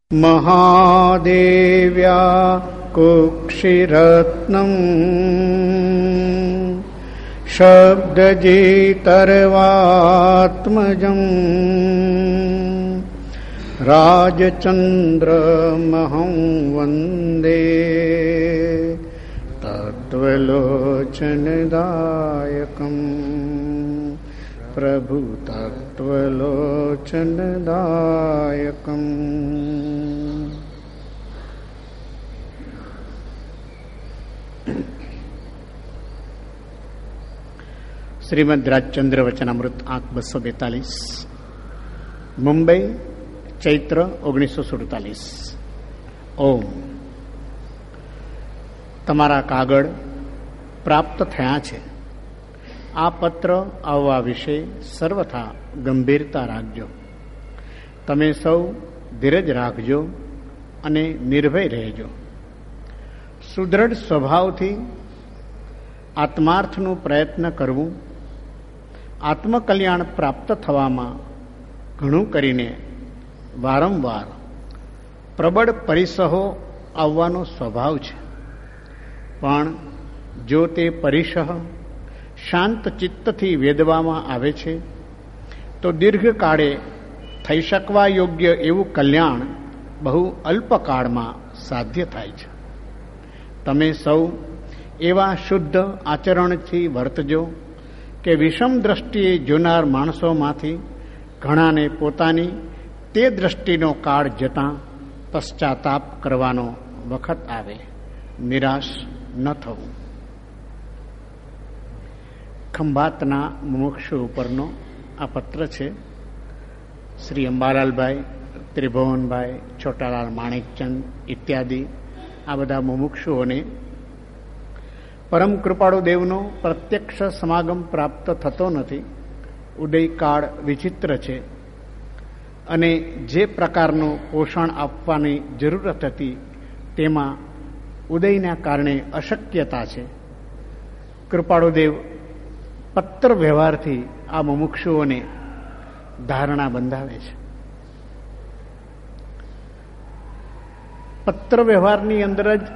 મહાદેવ્યા કુક્ષિરત્નમ શબ્દજીતર્વાત્મજં રાજચંદ્રમહં વંદે તત્વલોચનદાયકં પ્રભુ તત્વલોચનદાયકં. શ્રીમદ રાજચંદ્ર વચનામૃત આંક 242, મુંબઈ, ચૈત્ર 1947. ઓમ. તમારા કાગળ પ્રાપ્ત થયા છે. આ પત્ર આવવા વિશે સર્વથા ગંભીરતા રાખજો. તમે સૌ ધીરજ રાખજો અને નિર્ભય રહેજો. સુદૃઢ સ્વભાવથી આત્માર્થનું પ્રયત્ન કરવું, આત્મકલ્યાણ પ્રાપ્ત થવામાં ઘણું કરીને વારંવાર પ્રબળ પરિસહો આવવાનો સ્વભાવ છે. પણ જો તે પરિસહ શાંત ચિત્તથી વેદવામાં આવે છે તો દીર્ઘકાળે થઈ શકવા યોગ્ય એવું કલ્યાણ બહુ અલ્પકાળમાં સાધ્ય થાય છે. તમે સૌ એવા શુદ્ધ આચરણથી વર્તજો કે વિષમ દ્રષ્ટિએ જોનાર માણસોમાંથી ઘણાને પોતાની તે દ્રષ્ટિનો કાળ જતાં પશ્ચાતાપ કરવાનો વખત આવે. નિરાશ ન થવું. ખંભાતના મુમુક્ષુ ઉપરનો આ પત્ર છે. શ્રી અંબાલાલભાઈ, ત્રિભુવનભાઈ, છોટાલાલ માણેકચંદ ઇત્યાદિ આ બધા મુમુક્ષુઓને પરમ કૃપાળુ દેવનો પ્રત્યક્ષ સમાગમ પ્રાપ્ત થતો નથી. ઉદયકાળ વિચિત્ર છે અને જે પ્રકારનું પોષણ આપવાની જરૂરત હતી તેમાં ઉદયના કારણે અશક્યતા છે. કૃપાળુ દેવ પત્ર વ્યવહારથી આ મુમુક્ષુઓને ધારણા બંધાવે છે. પત્ર વ્યવહારની અંદર જ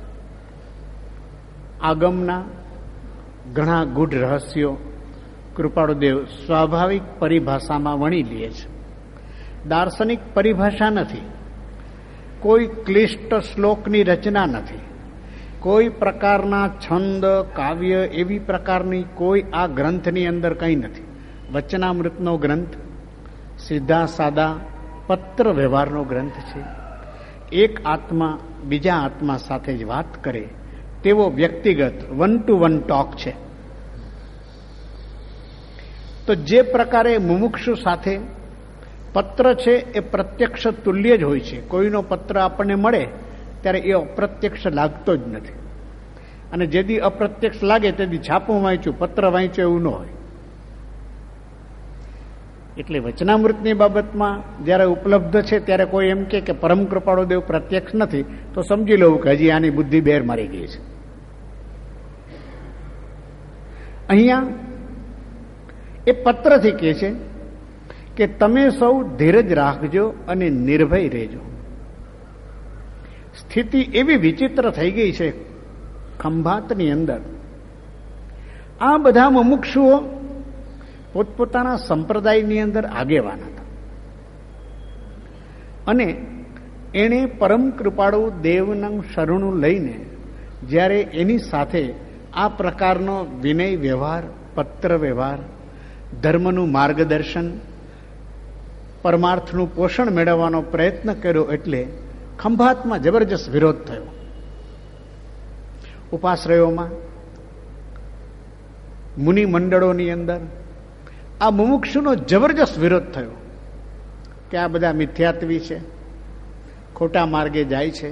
આગમના ઘણા ગૂઢ રહસ્યો કૃપાળુદેવ સ્વાભાવિક પરિભાષામાં વણી લે છે. દાર્શનિક પરિભાષા નથી, કોઈ ક્લિષ્ટ શ્લોકની રચના નથી, કોઈ પ્રકારના છંદ કાવ્ય એવી પ્રકારની કોઈ આ ગ્રંથની અંદર કંઈ નથી. વચનામૃતનો ગ્રંથ સીધા સાદા પત્ર વ્યવહારનો ગ્રંથ છે. એક આત્મા બીજા આત્મા સાથે જ વાત કરે તેવો વ્યક્તિગત વન ટુ વન ટોક છે. તો જે પ્રકારે મુમુક્ષુ સાથે પત્ર છે એ પ્રત્યક્ષ તુલ્ય જ હોય છે. કોઈનો પત્ર આપણને મળે ત્યારે એ અપ્રત્યક્ષ લાગતો જ નથી. અને જેથી અપ્રત્યક્ષ લાગે તેથી છાપું વાંચ્યું, પત્ર વાંચ્યું એવું ન હોય. એટલે વચનામૃતની બાબતમાં જ્યારે ઉપલબ્ધ છે ત્યારે કોઈ એમ કે પરમ કૃપાળુ દેવ પ્રત્યક્ષ નથી તો સમજી લેવું કે હજી આની બુદ્ધિ બેર મારી ગઈ છે. અહીંયા એ પત્રથી કહે છે કે તમે સૌ ધીરજ રાખજો અને નિર્ભય રહેજો. સ્થિતિ એવી વિચિત્ર થઈ ગઈ છે ખંભાતની અંદર. આ બધા મુમુક્ષુઓ પોતપોતાના સંપ્રદાયની અંદર આગેવાન હતા અને એણે પરમ કૃપાળુ દેવના શરણું લઈને જ્યારે એની સાથે આ પ્રકારનો વિનય વ્યવહાર, પત્ર વ્યવહાર, ધર્મનું માર્ગદર્શન, પરમાર્થનું પોષણ મેળવવાનો પ્રયત્ન કર્યો એટલે ખંભાતમાં જબરજસ્ત વિરોધ થયો. ઉપાશ્રયોમાં, મુનિ મંડળોની અંદર આ મુમુક્ષુનો જબરજસ્ત વિરોધ થયો કે આ બધા મિથ્યાત્વી છે, ખોટા માર્ગે જાય છે,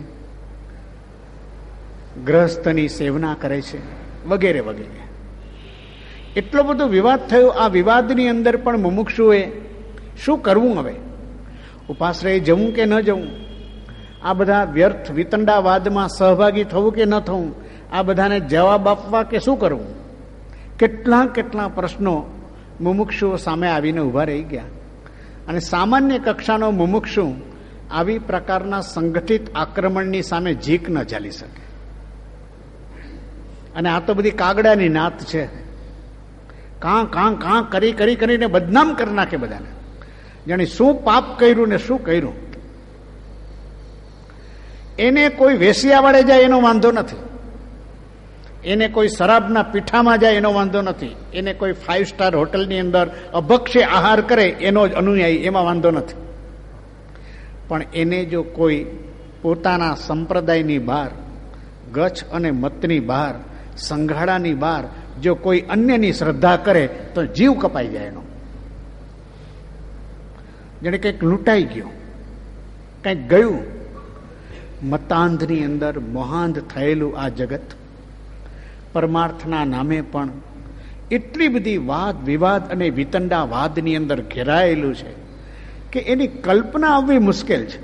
ગ્રહસ્થની સેવના કરે છે, વગેરે વગેરે. એટલો બધો વિવાદ થયો. આ વિવાદની અંદર પણ મુમુક્ષુએ શું કરવું? હવે ઉપાશ્રય જવું કે ન જવું? આ બધા વ્યર્થ વિતંડાવાદમાં સહભાગી થવું કે ન થવું? આ બધાને જવાબ આપવા કે શું કરવું? કેટલા પ્રશ્નો મુમુક્ષુઓ સામે આવીને ઊભા રહી ગયા. અને સામાન્ય કક્ષાનો મુમુક્ષુ આવી પ્રકારના સંગઠિત આક્રમણની સામે જીક ન ચાલી શકે. અને આ તો બધી કાગડાની નાત છે. કાં કાં કાં કરી કરી કરીને બદનામ કરી નાખે બધાને. જાણે શું પાપ કર્યું ને શું કર્યું. એને કોઈ વેસિયા વાળે જાય એનો વાંધો નથી, એને કોઈ શરાબના પીઠામાં જાય એનો વાંધો નથી, એને કોઈ 5 સ્ટાર હોટલની અંદર અભક્ષ્ય આહાર કરે એનો જ અનુયાયી, એમાં વાંધો નથી. પણ એને જો કોઈ પોતાના સંપ્રદાયની બહાર, ગચ્છ અને મતની બહાર, સંઘાડાની બહાર જો કોઈ અન્યની શ્રદ્ધા કરે તો જીવ કપાઈ જાય એનો. જેને કંઈક લૂંટાઈ ગયો, કંઈક ગયું. મતાંધની અંદર મોહાંધ થયેલું આ જગત પરમાર્થના નામે પણ એટલી બધી વાદ વિવાદ અને વિતંડાવાદની અંદર ઘેરાયેલું છે કે એની કલ્પના આવવી મુશ્કેલ છે.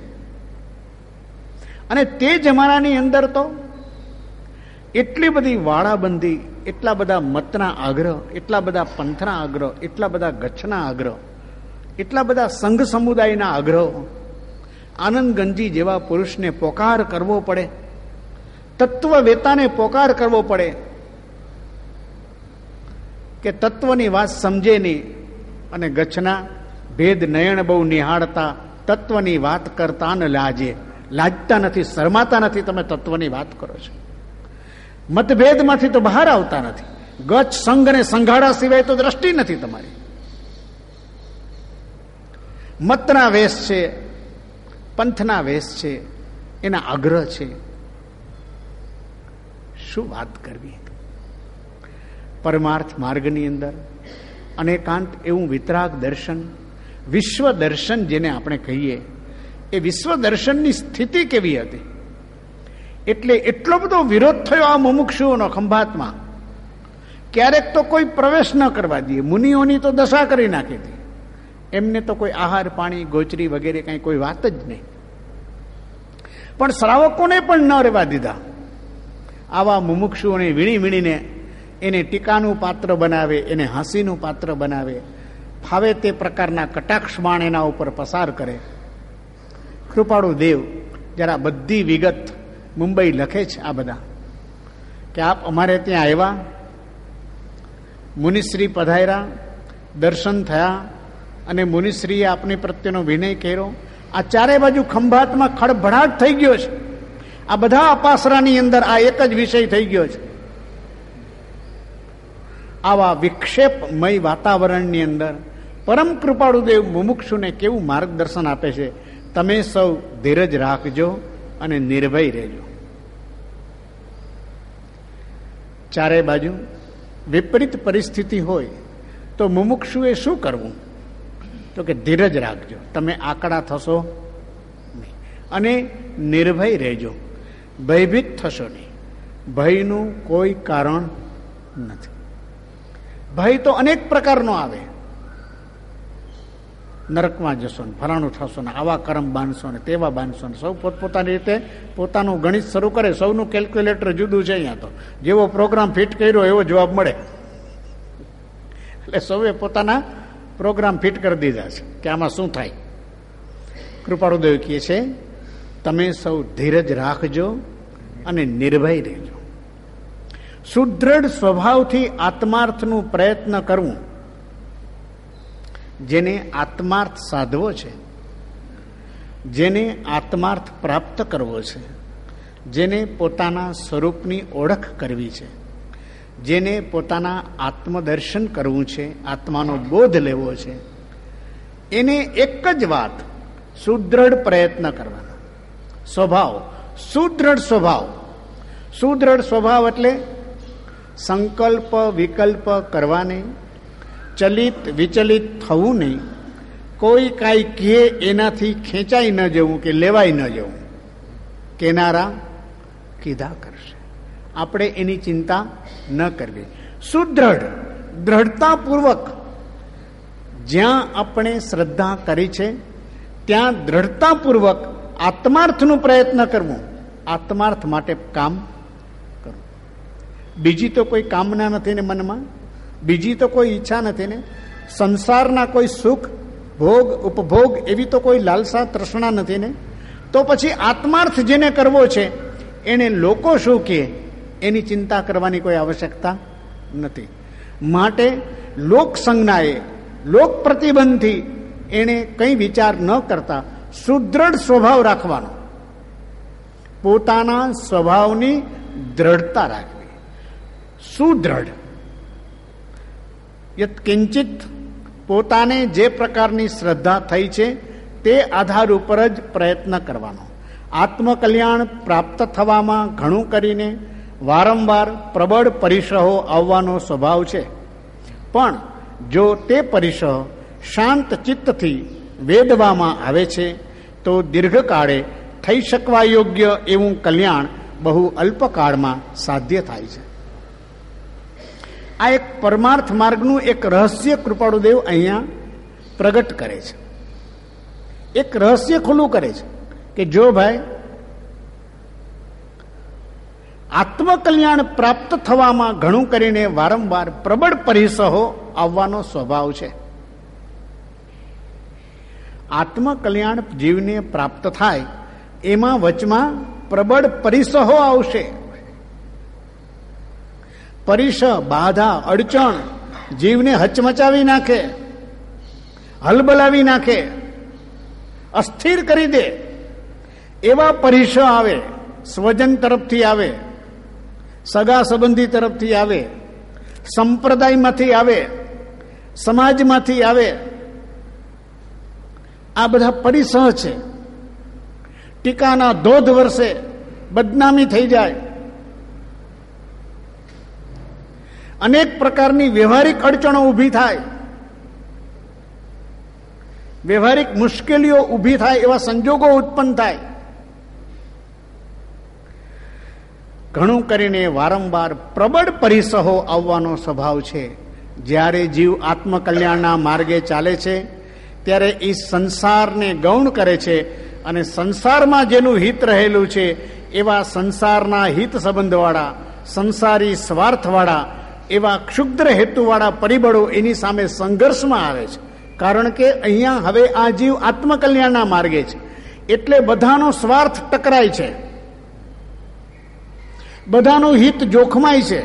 અને તે જમાનાની અંદર તો એટલી બધી વાળાબંધી, એટલા બધા મતના આગ્રહ, એટલા બધા પંથના આગ્રહ, એટલા બધા ગચ્છના આગ્રહ, એટલા બધા સંઘ સમુદાયના આગ્રહો. આનંદ ગંજી જેવા પુરુષને પોકાર કરવો પડે, તત્વવેતાને પોકાર કરવો પડે કે તત્વની વાત સમજે નહીં, અને ગચ્છના ભેદ નયન બહુ નિહાળતા તત્વની વાત કરતા ન લાજે. લાજતા નથી, શરમાતા નથી, તમે તત્વની વાત કરો છો. મતભેદમાંથી તો બહાર આવતા નથી. ગચ્છ સંઘ અને સંઘાડા સિવાય તો દ્રષ્ટિ નથી તમારી. મતના વેશ છે, પંથના વેશ છે, એના આગ્રહ છે. શું વાત કરવી. પરમાર્થ માર્ગની અંદર અનેકાંત એવું વિતરાગ દર્શન, વિશ્વ દર્શન જેને આપણે કહીએ, એ વિશ્વ દર્શનની સ્થિતિ કેવી હતી. એટલે એટલો બધો વિરોધ થયો આ મુમુક્ષુઓનો ખંભાતમાં. ક્યારેક તો કોઈ પ્રવેશ ન કરવા દે. મુનિઓની તો દશા કરી નાખી હતી. એમને તો કોઈ આહાર પાણી ગોચરી વગેરે કઈ કોઈ વાત જ નહીં. પણ શ્રાવકોને પણ ન રહેવા દીધા. આવા મુમુક્ષુઓને વીણી વીણીને એને ટીકાનું પાત્ર બનાવે, એને હાંસીનું પાત્ર બનાવે, ફાવે તે પ્રકારના કટાક્ષ બાણ એના ઉપર પસાર કરે. કૃપાળુ દેવ જરા બધી વિગત મુંબઈ લખે છે આ બધા કે આપ અમારે ત્યાં આવ્યા, મુનિશ્રી પધાર્યા, દર્શન થયા અને મુનિશ્રીએ આપની પ્રત્યેનો વિનય કર્યો. આ ચારે બાજુ ખંભાતમાં ખડભડાટ થઈ ગયો છે. આ બધા અપાસરાની અંદર આ એક જ વિષય થઈ ગયો છે. આવા વિક્ષેપમય વાતાવરણની અંદર પરમ કૃપાળુદેવ મુમુક્ષુને કેવું માર્ગદર્શન આપે છે. તમે સૌ ધીરજ રાખજો અને નિર્ભય રહેજો. ચારે બાજુ વિપરીત પરિસ્થિતિ હોય તો મુમુક્ષુએ શું કરવું? તો કે ધીરજ રાખજો, તમે આકડા થશો નહીં અને નિર્ભય રહેજો, ભયભીત થશો નહીં. ભયનું કોઈ કારણ નથી. ભય તો અનેક પ્રકારનો આવે. નરકમાં જશો ને ફલાણું થશો ને, આવા કર્મ બાંધશો ને તેવા બાંધશો ને. સૌ પોતપોતાની રીતે પોતાનું ગણિત શરૂ કરે. સૌનું કેલ્ક્યુલેટર જુદું છે. અહીંયા તો જેવો પ્રોગ્રામ ફિટ કર્યો એવો જવાબ મળે. એટલે સૌએ પોતાના પ્રોગ્રામ ફિટ કરી દીધા છે કે આમાં શું થાય. કૃપાળુદેવ કહે છે તમે સૌ ધીરજ રાખજો અને નિર્ભય રહેજો. સુદ્રઢ સ્વભાવથી આત્માર્થનું પ્રયત્ન કરવું. જેને આત્માર્થ સાધવો છે, જેને આત્માર્થ પ્રાપ્ત કરવો છે, જેને પોતાના સ્વરૂપની ઓળખ કરવી છે, જેને પોતાના આત્મદર્શન કરવું છે, આત્માનો બોધ લેવો છે, એને એક જ વાત, સુદ્રઢ પ્રયત્ન કરવાનો. સ્વભાવ, સુદ્રઢ સ્વભાવ. સુદ્રઢ સ્વભાવ એટલે સંકલ્પ વિકલ્પ કરવાને, ચલિત વિચલિત થવું નહીં, કોઈ કાંઈ કહે એનાથી ખેંચાઈ ન જવું કે લેવાય ન જવું. કેનારા કીધા કરશે, આપણે એની ચિંતા ન કરવી. સુદ્રઢ, દ્રઢતાપૂર્વક જ્યાં આપણે શ્રદ્ધા કરી છે ત્યાં દ્રઢતાપૂર્વક આત્માર્થનું પ્રયત્ન કરવું. આત્માર્થ માટે કામ કરવું. બીજી તો કોઈ કામના નથી ને મનમાં, બીજી તો કોઈ ઈચ્છા નથી ને, સંસારના કોઈ સુખ ભોગ ઉપભોગ એવી તો કોઈ લાલસા તૃષ્ણા નથી ને. તો પછી આત્માર્થ જેને કરવો છે એને લોકો શું કહે એની ચિંતા કરવાની કોઈ આવશ્યકતા નથી. માટે લોક સંજ્ઞાએ, લોક પ્રતિબંધથી એને કંઈ વિચાર ન કરતા સુદૃઢ સ્વભાવ રાખવાનો, પોતાના સ્વભાવની દ્રઢતા રાખવી. સુદ્રઢ યત કિંચિત, પોતાને જે પ્રકારની શ્રદ્ધા થઈ છે તે આધાર ઉપર જ પ્રયત્ન કરવાનો. આત્મકલ્યાણ પ્રાપ્ત થવામાં ઘણું કરીને વારંવાર પ્રબળ પરિસહો આવવાનો સ્વભાવ છે, પણ જો તે પરિસહ શાંત ચિત્તથી વેદવામાં આવે છે તો દીર્ઘકાળે થઈ શકવા યોગ્ય એવું કલ્યાણ બહુ અલ્પકાળમાં સાધ્ય થાય છે. આ એક પરમાર્થ માર્ગનું એક રહસ્ય કૃપાળુદેવ અહીંયા પ્રગટ કરે છે, એક રહસ્ય ખુલ્લું કરે છે કે જો ભાઈ આત્મકલ્યાણ પ્રાપ્ત થવામાં ઘણું કરીને વારંવાર પ્રબળ પરિસહો આવવાનો સ્વભાવ છે. આત્મકલ્યાણ જીવને પ્રાપ્ત થાય એમાં વચમાં પ્રબળ પરિસહો આવશે. પરિસહ, બાધા, અડચણ જીવને હચમચાવી નાખે, હલબલાવી નાખે, અસ્થિર કરી દે એવા પરિસહ આવે. સ્વજન તરફથી આવે, સગા સંબંધી તરફથી આવે, સંપ્રદાયમાંથી આવે, સમાજમાંથી આવે. આ બધા પરિસહ છે. ટીકાના ધોધ વરસે, બદનામી થઈ જાય, અનેક પ્રકારની વ્યવહારિક અડચણો ઊભી થાય, વ્યવહારિક મુશ્કેલીઓ ઊભી થાય, એવા સંજોગો ઉત્પન્ન થાય. ઘણું કરીને વારંવાર પ્રબળ પરિસહો આવવાનો સ્વભાવ છે. જ્યારે જીવ આત્મકલ્યાણના માર્ગે ચાલે છે ત્યારે એ સંસારને ગૌણ કરે છે અને સંસારમાં જેનું હિત રહેલું છે એવા સંસારના હિત સંબંધવાળા, સંસારી સ્વાર્થવાળા, એવા ક્ષુદ્ર હેતુવાળા પરિબળો એની સામે સંઘર્ષમાં આવે છે. કારણ કે અહીંયા હવે આ જીવ આત્મકલ્યાણના માર્ગે છે એટલે બધાનો સ્વાર્થ ટકરાય છે, બધાનું હિત જોખમાય છે.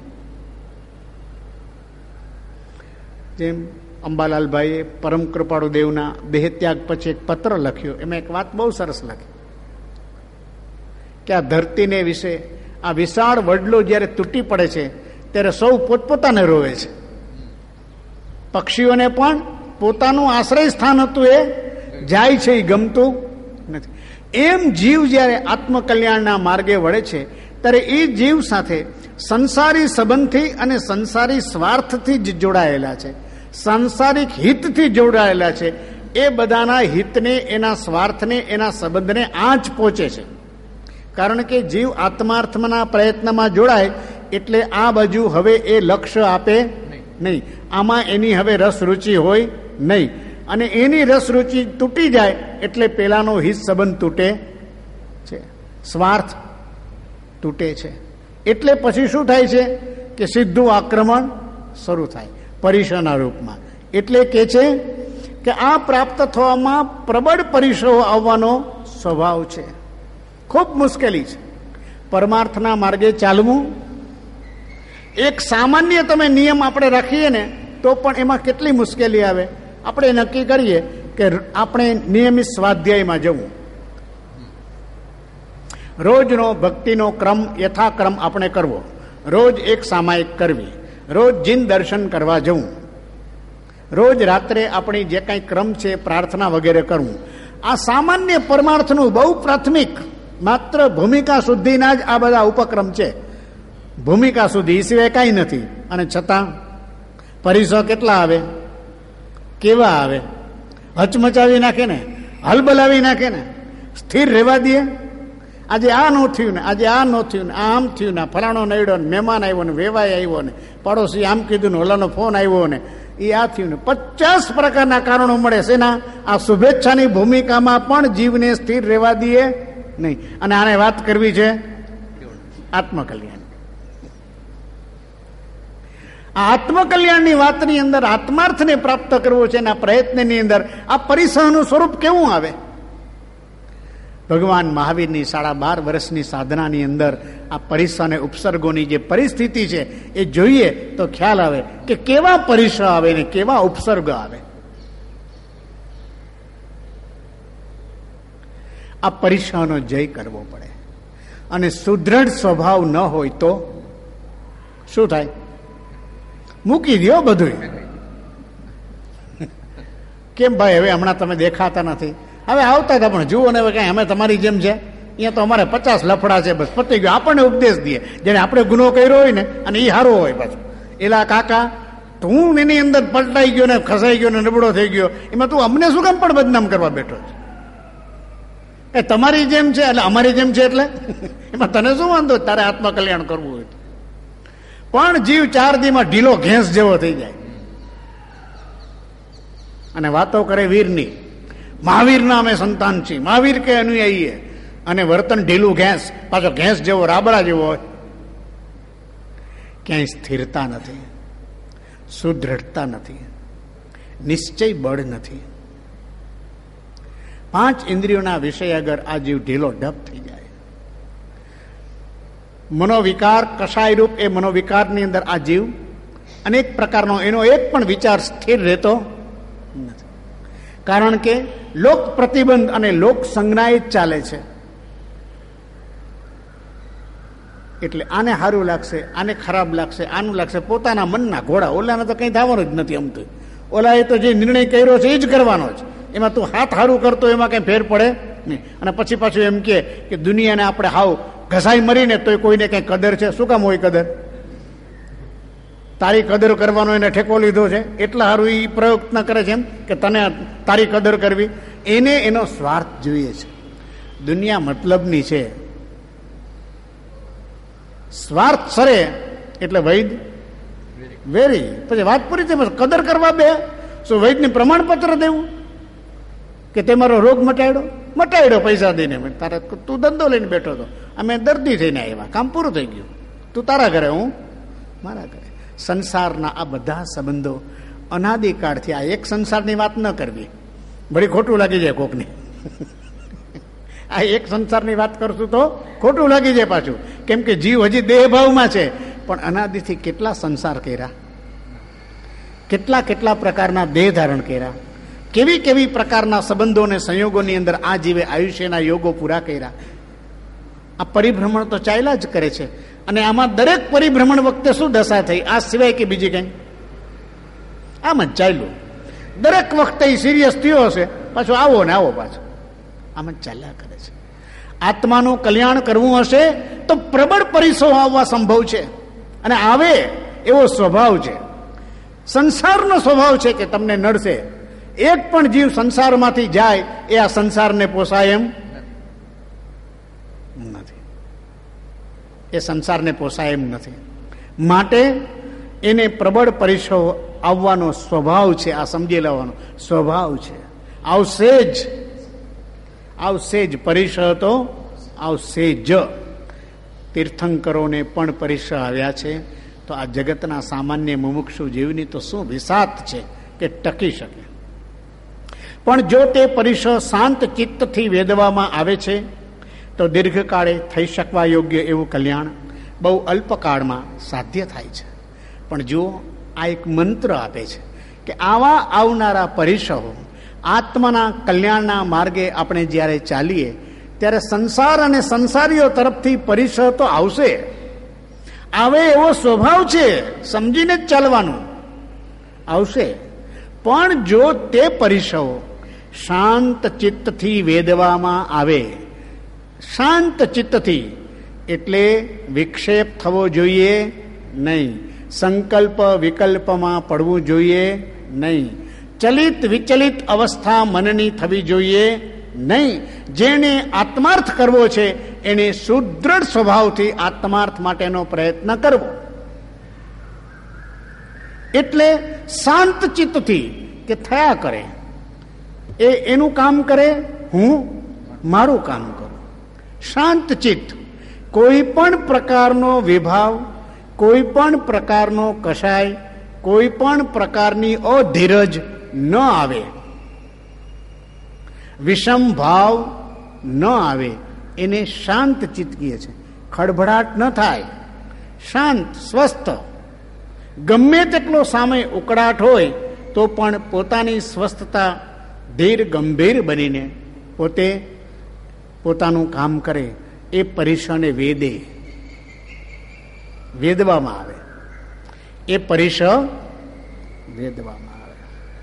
જેમ અંબાલાલભાઈએ પરમ કૃપાળુ દેવના દેહત્યાગ પછી એક પત્ર લખ્યો, એમાં એક વાત બહુ સરસ લખી કે આ ધરતીને વિશે, આ વિશાળ વડલો જ્યારે તૂટી પડે છે ત્યારે સૌ પોતપોતાને રોવે છે. પક્ષીઓને પણ પોતાનું આશ્રય સ્થાન હતું એ જાય છે, એ ગમતું નથી. એમ જીવ જ્યારે આત્મકલ્યાણના માર્ગે વળે છે ત્યારે એ જીવ સાથે સંસારી સંબંધથી અને સંસારી સ્વાર્થથી જ જોડાયેલા છે, સાંસારિક હિતથી જોડાયેલા છે. એ બધાના હિતને, એના સ્વાર્થને, એના સંબંધને આંચ પહોંચે છે. કારણ કે જીવ આત્માર્થના પ્રયત્નમાં જોડાય એટલે આ બાજુ હવે એ લક્ષ્ય આપે નહીં, આમાં એની હવે રસ રુચિ હોય નહીં. અને એની રસ રુચિ તૂટી જાય એટલે પેલાનો હિત સંબંધ તૂટે છે, સ્વાર્થ તૂટે છે. એટલે પછી શું થાય છે કે સીધું આક્રમણ શરૂ થાય પરિસહના રૂપમાં. એટલે કે છે કે આ પ્રાપ્ત થવામાં પ્રબળ પરિસહો આવવાનો સ્વભાવ છે. ખૂબ મુશ્કેલી છે પરમાર્થના માર્ગે ચાલવું. એક સામાન્ય તમે નિયમ આપણે રાખીએ ને તો પણ એમાં કેટલી મુશ્કેલી આવે. આપણે નક્કી કરીએ કે આપણે નિયમિત સ્વાધ્યાયમાં જવું, રોજનો ભક્તિનો ક્રમ યથાક્રમ આપણે કરવો, રોજ એક સામાયિક કરવી, રોજ જીન દર્શન કરવા જવું, રોજ રાત્રે આપણી જે કાંઈ ક્રમ છે પ્રાર્થના વગેરે કરવું. આ સામાન્ય પરમાર્થનું બહુ પ્રાથમિક, માત્ર ભૂમિકા શુદ્ધિના જ આ બધા ઉપક્રમ છે. ભૂમિકા શુદ્ધિ એ સિવાય કાંઈ નથી. અને છતાં પરિસહ કેટલા આવે, કેવા આવે, હચમચાવી નાખે ને, હલબલાવી નાખે ને. સ્થિર રહેવા દે. આજે આ ન થયું ને, આજે આ ન થયું ને, આમ થયું ને, ફલાણો નડ્યો ને, મહેમાન આવ્યો ને, વેવાય આવ્યો ને, પડોશી આમ કીધું ને, ઓલાનો ફોન આવ્યો ને, એ આ થયું ને. 50 પ્રકારના કારણો મળે છે ના. આ શુભેચ્છાની ભૂમિકામાં પણ જીવને સ્થિર રહેવા દઈએ નહીં. અને આને વાત કરવી છે આત્મકલ્યાણ. આ આત્મકલ્યાણની વાતની અંદર આત્માર્થને પ્રાપ્ત કરવો છે. એના પ્રયત્નની અંદર આ પરિસહનું સ્વરૂપ કેવું આવે? ભગવાન મહાવીરની 12.5 વર્ષની સાધનાની અંદર આ પરિસહ અને ઉપસર્ગોની જે પરિસ્થિતિ છે એ જોઈએ તો ખ્યાલ આવે કે કેવા પરિસહ આવે ને કેવા ઉપસર્ગ આવે. આ પરિસહનો જય કરવો પડે. અને સુદ્રઢ સ્વભાવ ન હોય તો શું થાય? મૂકી દો બધું. કેમ ભાઈ હવે હમણાં તમે દેખાતા નથી? હવે આવતા હતા પણ જુઓ ને હવે કઈ અમે તમારી જેમ છે? અહીંયા તો અમારે 50 લફડા છે, બસ પતી ગયો. આપણને ઉપદેશ દે જેને આપણે ગુનો કર્યો હોય ને, અને એ સારો હોય પાછું. એલા કાકા તું એની અંદર પલટાઈ ગયો ને ખસાઈ ગયો ને નબળો થઈ ગયો, એમાં તું અમને શું કામ પણ બદનામ કરવા બેઠો છે? એ તમારી જેમ છે એટલે અમારી જેમ છે એટલે એમાં તને શું વાંધો? તારે આત્મકલ્યાણ કરવું હોય પણ જીવ 4 દીમાં ઢીલો ઘેંસ જેવો થઈ જાય અને વાતો કરે વીરની. મહાવીરના અમે સંતાન છીએ, મહાવીર કે અનુયાયી, અને વર્તન ઢીલું ઘેંસ, પાછો ઘેંસ જેવો રાબડા જેવો હોય. ક્યાંય સ્થિરતા નથી, સુદ્રઢતા નથી, નિશ્ચય બળ નથી. 5 ઇન્દ્રિયોના વિષય આગળ આ જીવ ઢીલો ઢપ થઈ જાય. મનોવિકાર કષાય રૂપ એ મનોવિકારની અંદર આ જીવ અનેક પ્રકારનો એનો એક પણ વિચાર સ્થિર રહેતો નથી. કારણ કે લોક પ્રતિબંધ અને લોક સંજ્ઞા જ ચાલે છે. એટલે આને સારું લાગશે, આને ખરાબ લાગશે, આનું લાગશે, પોતાના મનના ઘોડા. ઓલાને તો કંઈ થવાનું જ નથી અમતું. ઓલા એ તો જે નિર્ણય કર્યો છે એ જ કરવાનો છે. એમાં તું હાથ હારું કરતો એમાં કઈ ફેર પડે નહીં. અને પછી પાછું એમ કે દુનિયાને આપણે હાવ ઘસાઈ મરીને તોય કોઈને કઈ કદર છે? શું કામ હોય કદર? તારી કદર કરવાનો એને ઠેકો લીધો છે એટલા સારું એ પ્રયત્ન કરે છે એમ કે તને તારી કદર કરવી. એને એનો સ્વાર્થ જોઈએ છે. દુનિયા મતલબની છે. સ્વાર્થ સરે એટલે વૈદ વેરી, પછી વાત પૂરી થઈ. કદર કરવા બે શું વૈદને પ્રમાણપત્ર દેવું કે તે મારો રોગ મટાડ્યો પૈસા દઈને? તારે તું ધંધો લઈને બેઠો હતો, અમે દર્દી થઈને આવ્યા, કામ પૂરું થઈ ગયું. તું તારા ઘરે, હું મારા ઘરે. સંસારના આ બધા સંબંધો અનાદિકાળથી, આ એક સંસારની વાત ન કરવી, ભળી ખોટું લાગી જાય કોકને. આ એક સંસારની વાત કરશું તો ખોટું લાગી જાય પાછું, કેમ કે જીવ હજી દેહ ભાવમાં છે. પણ અનાદિથી કેટલા સંસાર કર્યા, કેટલા પ્રકારના દેહ ધારણ કર્યા, કેવી પ્રકારના સંબંધો અને સંયોગોની અંદર આ જીવે આયુષ્યના યોગો પૂરા કર્યા. આ પરિભ્રમણ તો ચાલ્યા જ કરે છે. અને આમાં દરેક પરિભ્રમણ વખતે શું દશા થઈ? આ સિવાય કે બીજી કઈ? આમ જ ચાલ્યું. દરેક વખતે સિરિયસ થયો હશે, પાછો આવો ને આવો, પાછો આમ જ ચાલ્યા કરે છે. આત્માનું કલ્યાણ કરવું હશે તો પ્રબળ પરિસરો આવવા સંભવ છે, અને આવે એવો સ્વભાવ છે. સંસારનો સ્વભાવ છે કે તમને નડશે. એક પણ જીવ સંસારમાંથી જાય એ આ સંસારને પોસાય એમ નથી. એ સંસારને પોસાય એમ નથી. માટે એને પ્રબળ પરિસરો આવવાનો સ્વભાવ છે. આ સમજી લેવાનો સ્વભાવ છે. આવશે જ પરિસહ તો આવશે જ. તીર્થંકરોને પણ પરિસહ આવ્યા છે. તો આ જગતના સામાન્ય મુમુક્ષુ જીવની તો શું વિસાત છે કે ટકી શકે. પણ જો તે પરિસહ શાંત ચિત્તથી વેદવામાં આવે છે તો દીર્ઘકાળે થઈ શકવા યોગ્ય એવું કલ્યાણ બહુ અલ્પકાળમાં સાધ્ય થાય છે. પણ જુઓ, આ એક મંત્ર આપે છે કે આવા આવનારા પરિસહો આત્માના કલ્યાણના માર્ગે આપણે જ્યારે ચાલીએ ત્યારે સંસાર અને સંસારીઓ તરફથી પરિસહ તો આવશે. આવે એવો સ્વભાવ છે, સમજીને જ ચાલવાનું. આવશે. પણ જો તે પરિસહો શાંત ચિત્તથી વેદવામાં આવે, શાંત ચિત્તથી, એટલે વિક્ષેપ થવો જોઈએ નહીં, સંકલ્પ વિકલ્પમાં પડવું જોઈએ નહીં, ચલિત વિચલિત અવસ્થા મનની થવી જોઈએ નહીં. જેને આત્માર્થ કરવો છે એને સુદ્રઢ સ્વભાવથી આત્માર્થ માટેનો પ્રયત્ન કરવો. એટલે શાંત ચિત્તથી કે થયા કરે, એ એનું કામ કરે, હું મારું કામ કરું. શાંત ચિત્ત. કોઈ પણ પ્રકારનો વિભાવ, કોઈ પણ પ્રકારનો કશાય, કોઈ પણ પ્રકારની અધીરજ ન આવે. વિષમ ભાવ ન આવે એને શાંત ચિત્ત કહે છે. ખડભડાટ ન થાય, શાંત સ્વસ્થ. ગમે તેટલો સામે ઉકળાટ હોય તો પણ પોતાની સ્વસ્થતા ધીર ગંભીર બનીને પોતે પોતાનું કામ કરે. એ પરીક્ષાને વેદવામાં આવે. એ પરીક્ષા વેદવામાં આવે.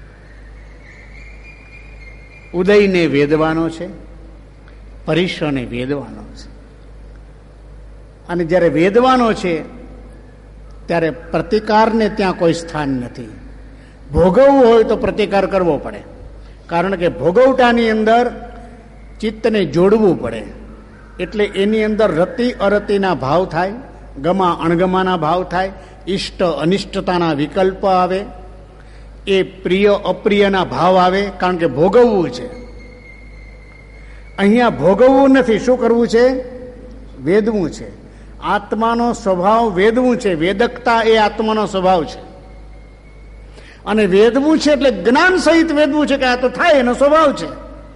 ઉદયને વેદવાનો છે, પરીક્ષાને વેદવાનો છે. અને જ્યારે વેદવાનો છે ત્યારે પ્રતિકારને ત્યાં કોઈ સ્થાન નથી. ભોગવવું હોય તો પ્રતિકાર કરવો પડે, કારણ કે ભોગવટાની અંદર ચિત્તને જોડવું પડે. એટલે એની અંદર રતિ અરતિના ભાવ થાય, ગમા અણગમાના ભાવ થાય, ઇષ્ટ અનિષ્ટતાના વિકલ્પ આવે, એ પ્રિય અપ્રિયના ભાવ આવે, કારણ કે ભોગવવું છે. અહીંયા ભોગવવું નથી, શું કરવું છે? વેદવું છે. આત્માનો સ્વભાવ વેદવું છે. વેદકતા એ આત્માનો સ્વભાવ છે. અને વેદવું છે એટલે જ્ઞાન સહિત વેદવું છે કે આ તો થાય, એનો સ્વભાવ છે.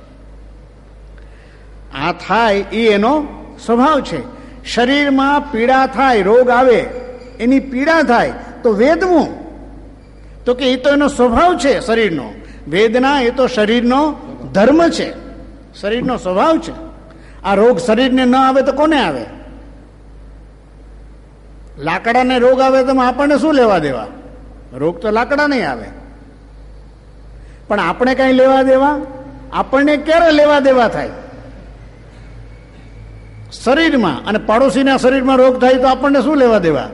આ થાય એ એનો સ્વભાવ છે. શરીરમાં પીડા થાય, રોગ આવે, એની પીડા થાય તો વેદવું, તો કે એ તો એનો સ્વભાવ છે શરીરનો. વેદના એ તો શરીરનો ધર્મ છે, શરીરનો સ્વભાવ છે. આ રોગ શરીરને ન આવે તો કોને આવે? લાકડાને રોગ આવે તો આપણને શું લેવા દેવા? રોગ તો લાકડા નહીં આવે. પણ આપણે કઈ લેવા દેવા? આપણને ક્યારે લેવા દેવા થાય? શરીરમાં. અને પાડોશીના શરીરમાં રોગ થાય તો આપણને શું લેવા દેવા?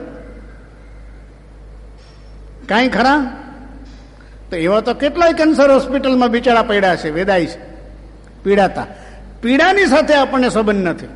કાંઈ ખરા? તો એવા તો કેટલાય કેન્સર હોસ્પિટલમાં બિચારા પડ્યા છે, વેદાય છે, પીડાતા. પીડાની સાથે આપણને સંબંધ નથી.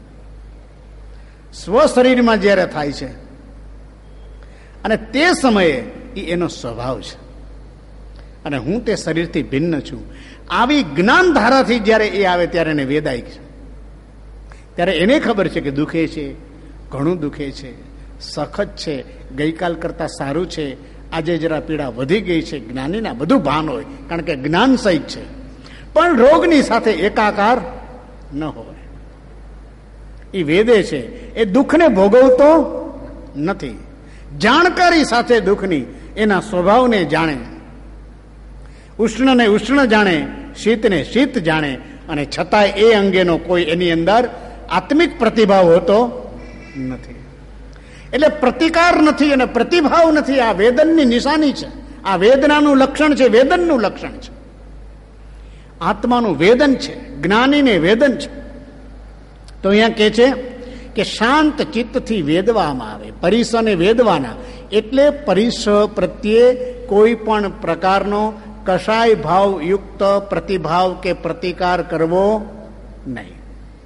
સ્વ શરીરમાં જ્યારે થાય છે અને તે સમયે એ એનો સ્વભાવ છે. અને હું તે શરીરથી ભિન્ન છું. આવી જ્ઞાન ધારાથી જ્યારે એ આવે ત્યારે એને વેદાય છે. ત્યારે એને ખબર છે કે દુખે છે, ઘણું દુખે છે, સખત છે, ગઈકાલ કરતા સારું છે, આજે જરા પીડા વધી ગઈ છે. જ્ઞાનીના બધું ભાન હોય, કારણ કે જ્ઞાન સહિત છે. પણ રોગની સાથે એકાકાર ન હોય. એ વેદે છે. એ દુઃખને ભોગવતો નથી. જાણકારી સાથે દુઃખની એના સ્વભાવને જાણે. ઉષ્ણને ઉષ્ણ જાણે, શીતને શીત જાણે, અને છતાંય એ અંગેનો કોઈ એની અંદર આત્મિક પ્રતિભાવ હોતો નથી. એટલે પ્રતિકાર નથી અને પ્રતિભાવ નથી. આ વેદનની નિશાની છે. આ વેદનાનું લક્ષણ છે, વેદનનું લક્ષણ છે. આત્માનું વેદન છે, જ્ઞાનીને વેદન છે. તો અહીંયા કહે છે કે શાંત ચિત્તથી વેદવામાં આવે. પરિસને વેદવાના એટલે પરિસ પ્રત્યે કોઈ પણ પ્રકારનો કશાય ભાવ યુક્ત પ્રતિભાવ કે પ્રતિકાર કરવો નહીં.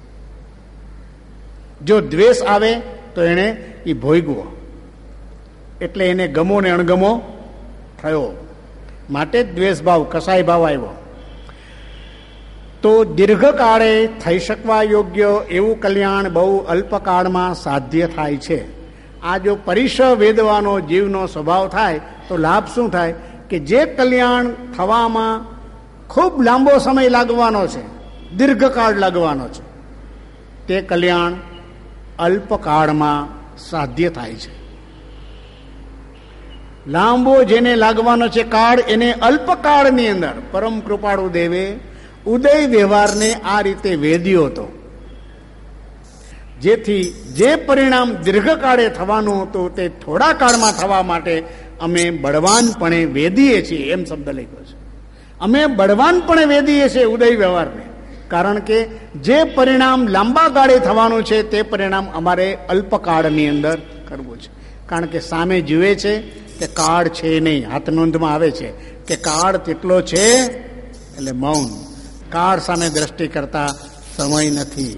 જો દ્વેષ આવે તો એને એ ભોગવો, એટલે એને ગમો ને અણગમો થયો, માટે દ્વેષ ભાવ કસાય ભાવ આવ્યો. તો દીર્ઘકાળે થઈ શકવા યોગ્ય એવું કલ્યાણ બહુ અલ્પકાળમાં સાધ્ય થાય છે. આ જો પરિસ વેદવાનો જીવનો સ્વભાવ થાય તો લાભ શું થાય? કે જે કલ્યાણ થવામાં ખૂબ લાંબો સમય લાગવાનો છે, દીર્ઘકાળ લાગવાનો છે, તે કલ્યાણ અલ્પકાળમાં સાધ્ય થાય છે. લાંબો જેને લાગવાનો છે કાળ, એને અલ્પકાળની અંદર પરમ કૃપાળુ દેવે ઉદય વ્યવહારને આ રીતે વેદ્યો હતો, જેથી જે પરિણામ દીર્ઘકાળે થવાનું હતું તે થોડા કાળમાં થવા માટે અમે બળવાનપણે વેદીએ છીએ. એમ શબ્દ લખ્યો છે. અમે બળવાનપણે વેદીએ છીએ ઉદય વ્યવહારને, કારણ કે જે પરિણામ લાંબા ગાળે થવાનું છે તે પરિણામ અમારે અલ્પકાળની અંદર કરવું છે. કારણ કે સામે જુએ છે કે કાળ છે નહીં. હાથ નોંધમાં આવે છે કે કાળ તેટલો છે, એટલે મૌન. કાળ સામે દ્રષ્ટિ કરતા સમય નથી.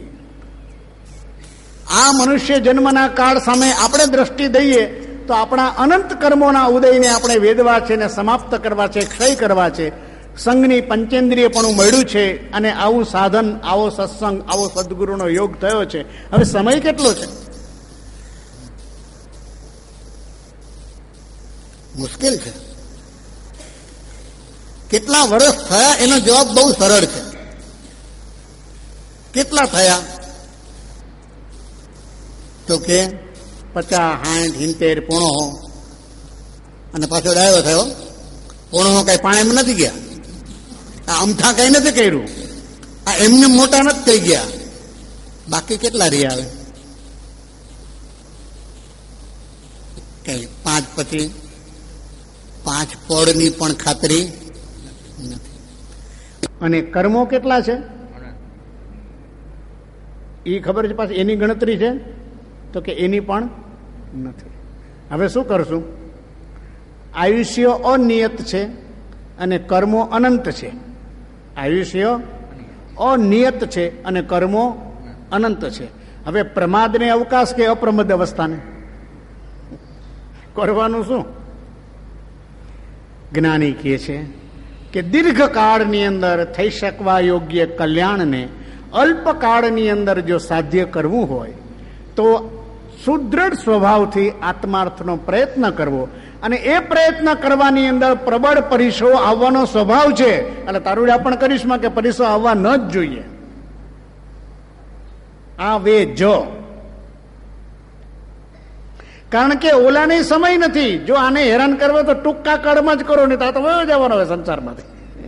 આ મનુષ્ય જન્મના કાળ સામે આપણે દ્રષ્ટિ દઈએ તો આપણા અનંત કર્મોના ઉદયને આપણે વેદવા છે ને સમાપ્ત કરવા છે, ક્ષય કરવા છે. સંઘની પંચેન્દ્રિયપણું મળ્યું છે અને આવું સાધન, આવો સત્સંગ, આવો સદગુરુનો યોગ થયો છે. હવે સમય કેટલો છે? મુશ્કેલ છે. કેટલા વર્ષ થયા એનો જવાબ બહુ સરળ છે. કેટલા થયા? તો કે 50, 60, 70, પોણો. અને પાછો ડાયો થયો. પોણો કઈ પાણીમાં નથી ગયા, આ અમથા કઈ નથી કર્યું, આ એમને મોટા નથી થઈ ગયા. બાકી કેટલા રહ્યા? આવે કઈ 5 પછી 5 પડની પણ ખાતરી નથી. અને કર્મો કેટલા છે એ ખબર છે, પાછી એની ગણતરી છે તો કે એની પણ નથી. હવે શું કરશું? આયુષ્ય અનિયત છે અને કર્મો અનંત છે. આયુષ્ય અનિયત છે અને કર્મો અનંત છે. હવે પ્રમાદને અવકાશ કે અપ્રમદ અવસ્થાને કરવાનું શું? જ્ઞાની કહે છે કે દીર્ઘકાળની અંદર થઈ શકવા યોગ્ય કલ્યાણને અલ્પકાળની અંદર જો સાધ્ય કરવું હોય તો સુદૃઢ સ્વભાવથી આત્માર્થનો પ્રયત્ન કરવો, અને એ પ્રયત્ન કરવાની અંદર પ્રબળ પરિસો આવવાનો સ્વભાવ છે. એટલે તારુડ્યા પણ કરીશમાં કે પરિસો આવવા ન જ જોઈએ. આવે જો, કારણ કે ઓલાને સમય નથી. જો આને હેરાન કરવા તો ટૂંકા કાળમાં જ કરો, નહીં તો આ તો વયો જવાનો હવે સંસારમાંથી.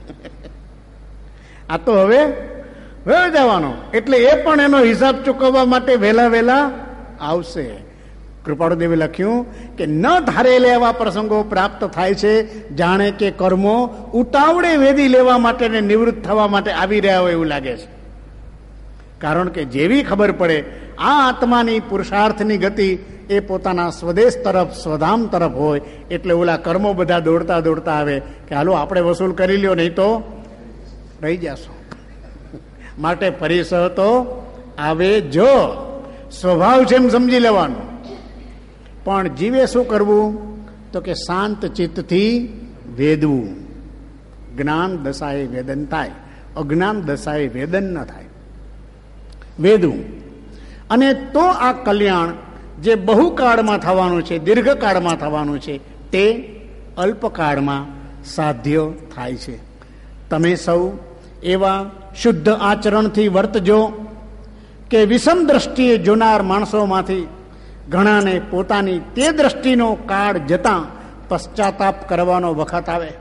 આ તો હવે વયો જવાનો. એટલે એ પણ એનો હિસાબ ચૂકવવા માટે વહેલા આવશે. કૃપાળુદેવે લખ્યું કે ન ધારેલે એવા પ્રસંગો પ્રાપ્ત થાય છે, જાણે કે કર્મો ઉતાવળે વેદી લેવા માટે ને નિવૃત્ત થવા માટે આવી રહ્યા હોય એવું લાગે છે. કારણ કે જેવી ખબર પડે આ આત્માની પુરુષાર્થની ગતિ એ પોતાના સ્વદેશ તરફ, સ્વધામ તરફ હોય, એટલે ઓલા કર્મો બધા દોડતા દોડતા આવે કે હાલો આપણે વસૂલ કરી લ્યો, નહીં તો રહી જશો. માટે પરિસર તો આવે જો, સ્વભાવ છે એમ સમજી લેવાનું. પણ જીવે શું કરવું? તો કે શાંત ચિત્તથી વેદવું. જ્ઞાન દશાએ વેદન થાય, અજ્ઞાન દશાએ વેદન ન થાય. વેદવું. અને તો આ કલ્યાણ જે બહુકાળમાં થવાનું છે, દીર્ઘકાળમાં થવાનું છે, તે અલ્પકાળમાં સાધ્ય થાય છે. તમે સૌ એવા શુદ્ધ આચરણથી વર્તજો કે વિષમ દ્રષ્ટિએ જોનાર માણસોમાંથી ઘણાને પોતાની તે દ્રષ્ટિનો કાળ જતાં પશ્ચાતાપ કરવાનો વખત આવે.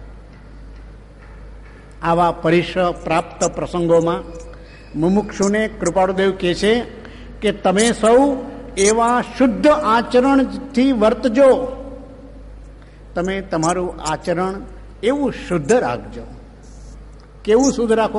આવા પરિસર પ્રાપ્ત પ્રસંગોમાં મુમુક્ષુને કૃપાળુદેવ કહે છે કે તમે સૌ એવા શુદ્ધ આચરણથી વર્તજો. તમે તમારું આચરણ એવું શુદ્ધ રાખજો. કેવું શુદ્ધ રાખો?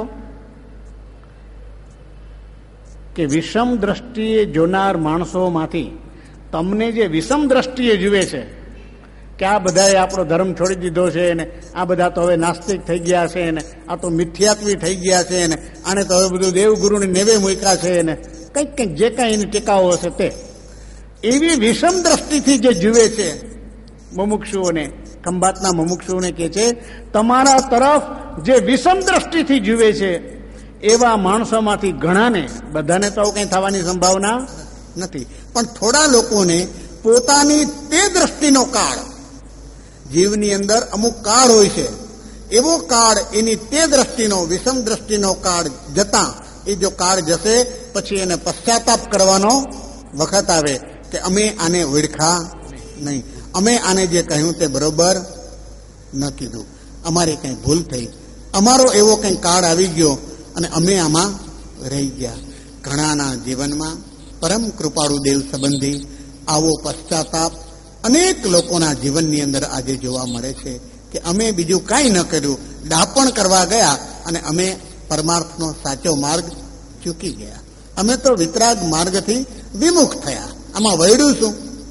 કે વિષમ દ્રષ્ટિએ જોનાર માણસોમાંથી તમને જે વિષમ દ્રષ્ટિએ જુએ છે કે આ બધાએ આપણો ધર્મ છોડી દીધો છે ને આ બધા તો હવે નાસ્તિક થઈ ગયા છે ને આ તો મિથ્યાત્વી થઈ ગયા છે ને આને તો હવે બધું દેવગુરુની નેવે મૂક્યા છે ને કંઈક જે કાંઈ એની ટીકાઓ હશે તે, એવી વિષમ દ્રષ્ટિથી જે જુએ છે મુમુક્ષુઓને, ખંભાતના મુમુક્ષુઓને કહે છે તમારા તરફ જે વિષમ દ્રષ્ટિથી જુએ છે એવા માણસોમાંથી ઘણાને, બધાને તો કંઈ થવાની સંભાવના નથી, પણ થોડા લોકોને પોતાની તે દ્રષ્ટિનો કાળ, જીવની અંદર અમુક કાળ હોય છે, એવો કાળ એની તે દ્રષ્ટિનો, વિષમ દ્રષ્ટિનો કાળ જતા, એ જો કાળ જશે પછી એને પશ્ચાતાપ કરવાનો વખત આવે કે અમે આને ઓળખા નહીં, અમે આને જે કહ્યું તે બરોબર ન કીધું, અમારે કંઈ ભૂલ થઈ, અમારો એવો કંઈ કાળ આવી ગયો અને અમે આમાં રહી ગયા. ઘણાના જીવનમાં પરમ કૃપાળુ દેવ સંબંધી આવો પશ્ચાતાપ અનેક લોકોના જીવનની અંદર આજે જોવા મળે છે કે અમે બીજું કાંઈ ન કર્યું, ડાપણ કરવા ગયા અને અમે પરમાર્થનો સાચો માર્ગ ચૂકી ગયા, અમે તો વિતરાગ માર્ગથી વિમુખ થયા. આમાં વળ્યું શું?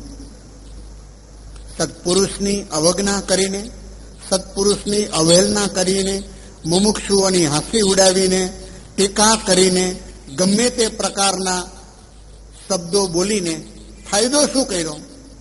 સત્પુરુષની અવજ્ઞા કરીને, સત્પુરુષની અવહેલના કરીને, મુમુક્ષુઓની હસી ઉડાવીને, ટીકા કરીને, ગમે તે પ્રકારના શબ્દો બોલીને ફાયદો શું કર્યો?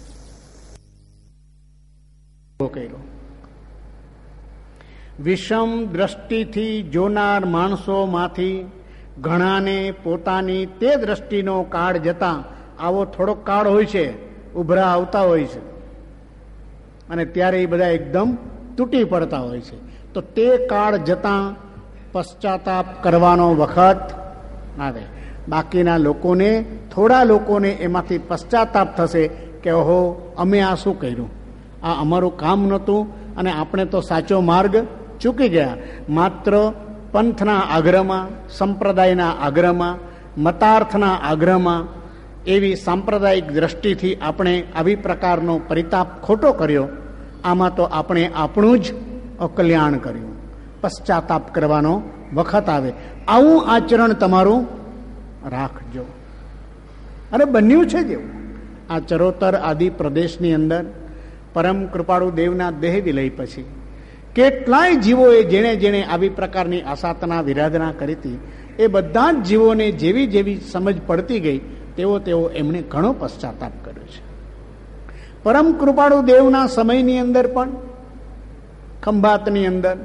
વિષમ દ્રષ્ટિથી જોનાર માણસોમાંથી ઘણાને પોતાની તે દ્રષ્ટિનો કાળ જતા, આવો થોડોક કાળ હોય છે, ઉભરા આવતા હોય છે અને ત્યારે એ બધા એકદમ તૂટી પડતા હોય છે, તો તે કાળ જતાં પશ્ચાતાપ કરવાનો વખત આવે. બાકીના લોકોને, થોડા લોકોને એમાંથી પશ્ચાતાપ થશે કે ઓહો, અમે આ શું કર્યું, આ અમારું કામ નહોતું અને આપણે તો સાચો માર્ગ ચૂકી ગયા. માત્ર પંથના આગ્રહમાં, સંપ્રદાયના આગ્રહમાં, મતાર્થના આગ્રહમાં, એવી સાંપ્રદાયિક દ્રષ્ટિથી આપણે આવી પ્રકારનો પરિતાપ ખોટો કર્યો. આમાં તો આપણે આપણું જ અકલ્યાણ કર્યું. પશ્ચાતાપ કરવાનો વખત આવે. આવું આચરણ તમારું રાખજો. અને બન્યું છે જેવું આ ચરોતર આદિ પ્રદેશની અંદર પરમ કૃપાળુ દેવના દેહ વિલય પછી કેટલાય જીવોએ જેણે જેણે આવી પ્રકારની આસાતના વિરાધના કરી હતી, એ બધા જ જીવોને જેવી જેવી સમજ પડતી ગઈ તેઓ એમણે ઘણો પશ્ચાતાપ કર્યો છે. પરમ કૃપાળુ દેવના સમયની અંદર પણ ખંભાતની અંદર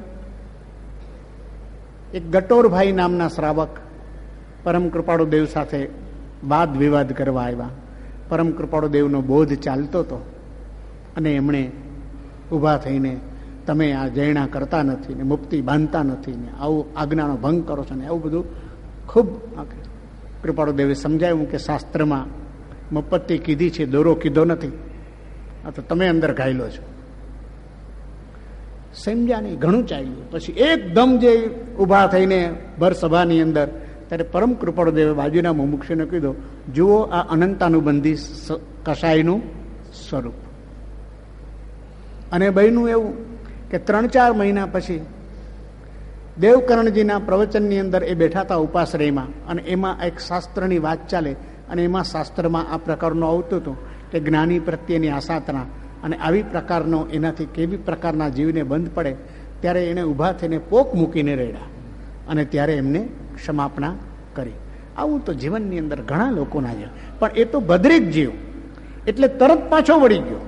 એક ગટોરભાઈ નામના શ્રાવક પરમ કૃપાળુ દેવ સાથે વાદ વિવાદ કરવા આવ્યા. પરમ કૃપાળુ દેવનો બોધ ચાલતો હતો અને એમણે ઊભા થઈને, તમે આ જૈણા કરતા નથી ને મુક્તિ બાંધતા નથી ને આવું આજ્ઞાનો ભંગ કરો છો ને આવું બધું ખૂબ કૃપાળુ દેવે સમજાવ્યું કે શાસ્ત્રમાં મપત્તિ કીધી છે, દોરો કીધો નથી. આ તો તમે અંદર ઘાયલો છો. સમજ્યા નહીં, ઘણું ચાલ્યું. પછી એકદમ જે ઊભા થઈને ભર સભાની અંદર, ત્યારે પરમ કૃપાળુ દેવે બાજુના મુમુક્ષુને કીધું, જુઓ આ અનંતાનુબંધી કસાયનું સ્વરૂપ. અને બન્યું એવું કે 3-4 મહિના પછી દેવકરણજીના પ્રવચનની અંદર એ બેઠા હતા ઉપાશ્રયમાં, અને એમાં એક શાસ્ત્રની વાત ચાલે, અને એમાં શાસ્ત્રમાં આ પ્રકારનું આવતું હતું કે જ્ઞાની પ્રત્યેની આસાતના, અને આવી પ્રકારનો એનાથી કેવી પ્રકારના જીવને બંધ પડે. ત્યારે એણે ઊભા થઈને પોક મૂકીને રેડ્યા અને ત્યારે એમને ક્ષમાપણા કરી. આવું તો જીવનની અંદર ઘણા લોકોના છે. પણ એ તો ભદ્રિક જીવ એટલે તરત પાછો વળી ગયો.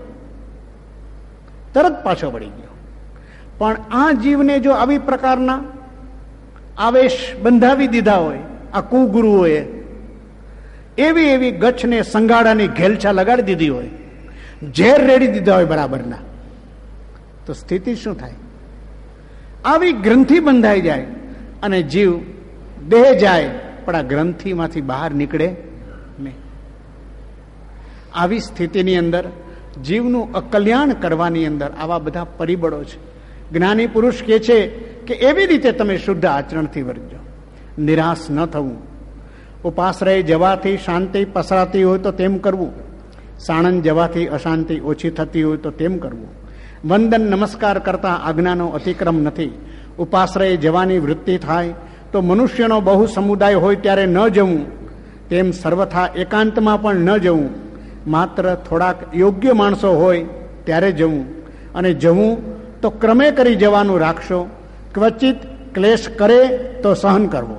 પણ આ જીવને જો આવી પ્રકારના આવેશ બંધાવી દીધા હોય આ કુગુરુઓએ, એવી ગચ્છને સંગાડાની ઘેલછા લગાડી દીધી હોય, ઝેર રેડી દીધા હોય બરાબરના, તો સ્થિતિ શું થાય? આવી ગ્રંથિ બંધાઈ જાય અને જીવ દેહ જાય, પણ આ ગ્રંથિમાંથી બહાર નીકળે નહીં. આવી સ્થિતિની અંદર જીવનું અકલ્યાણ કરવાની અંદર આવા બધા પરિબળો છે. જ્ઞાની પુરુષ કહે છે કે એવી રીતે તમે શુદ્ધ આચરણથી વર્તજો, નિરાશ ન થવું. ઉપાશ્રય જવાથી શાંતિ પસરાતી હોય તો તેમ કરવું, સાણંદ જવાથી અશાંતિ ઓછી થતી હોય તો તેમ કરવું. વંદન નમસ્કાર કરતા આજ્ઞાનો અતિક્રમ નથી. ઉપાશ્રય જવાની વૃત્તિ થાય તો મનુષ્યનો બહુ સમુદાય હોય ત્યારે ન જવું, તેમ સર્વથા એકાંતમાં પણ ન જવું. માત્ર થોડાક યોગ્ય માણસો હોય ત્યારે જવું, અને જવું તો ક્રમે કરી જવાનું રાખશો. ક્વચિત ક્લેશ કરે તો સહન કરવો.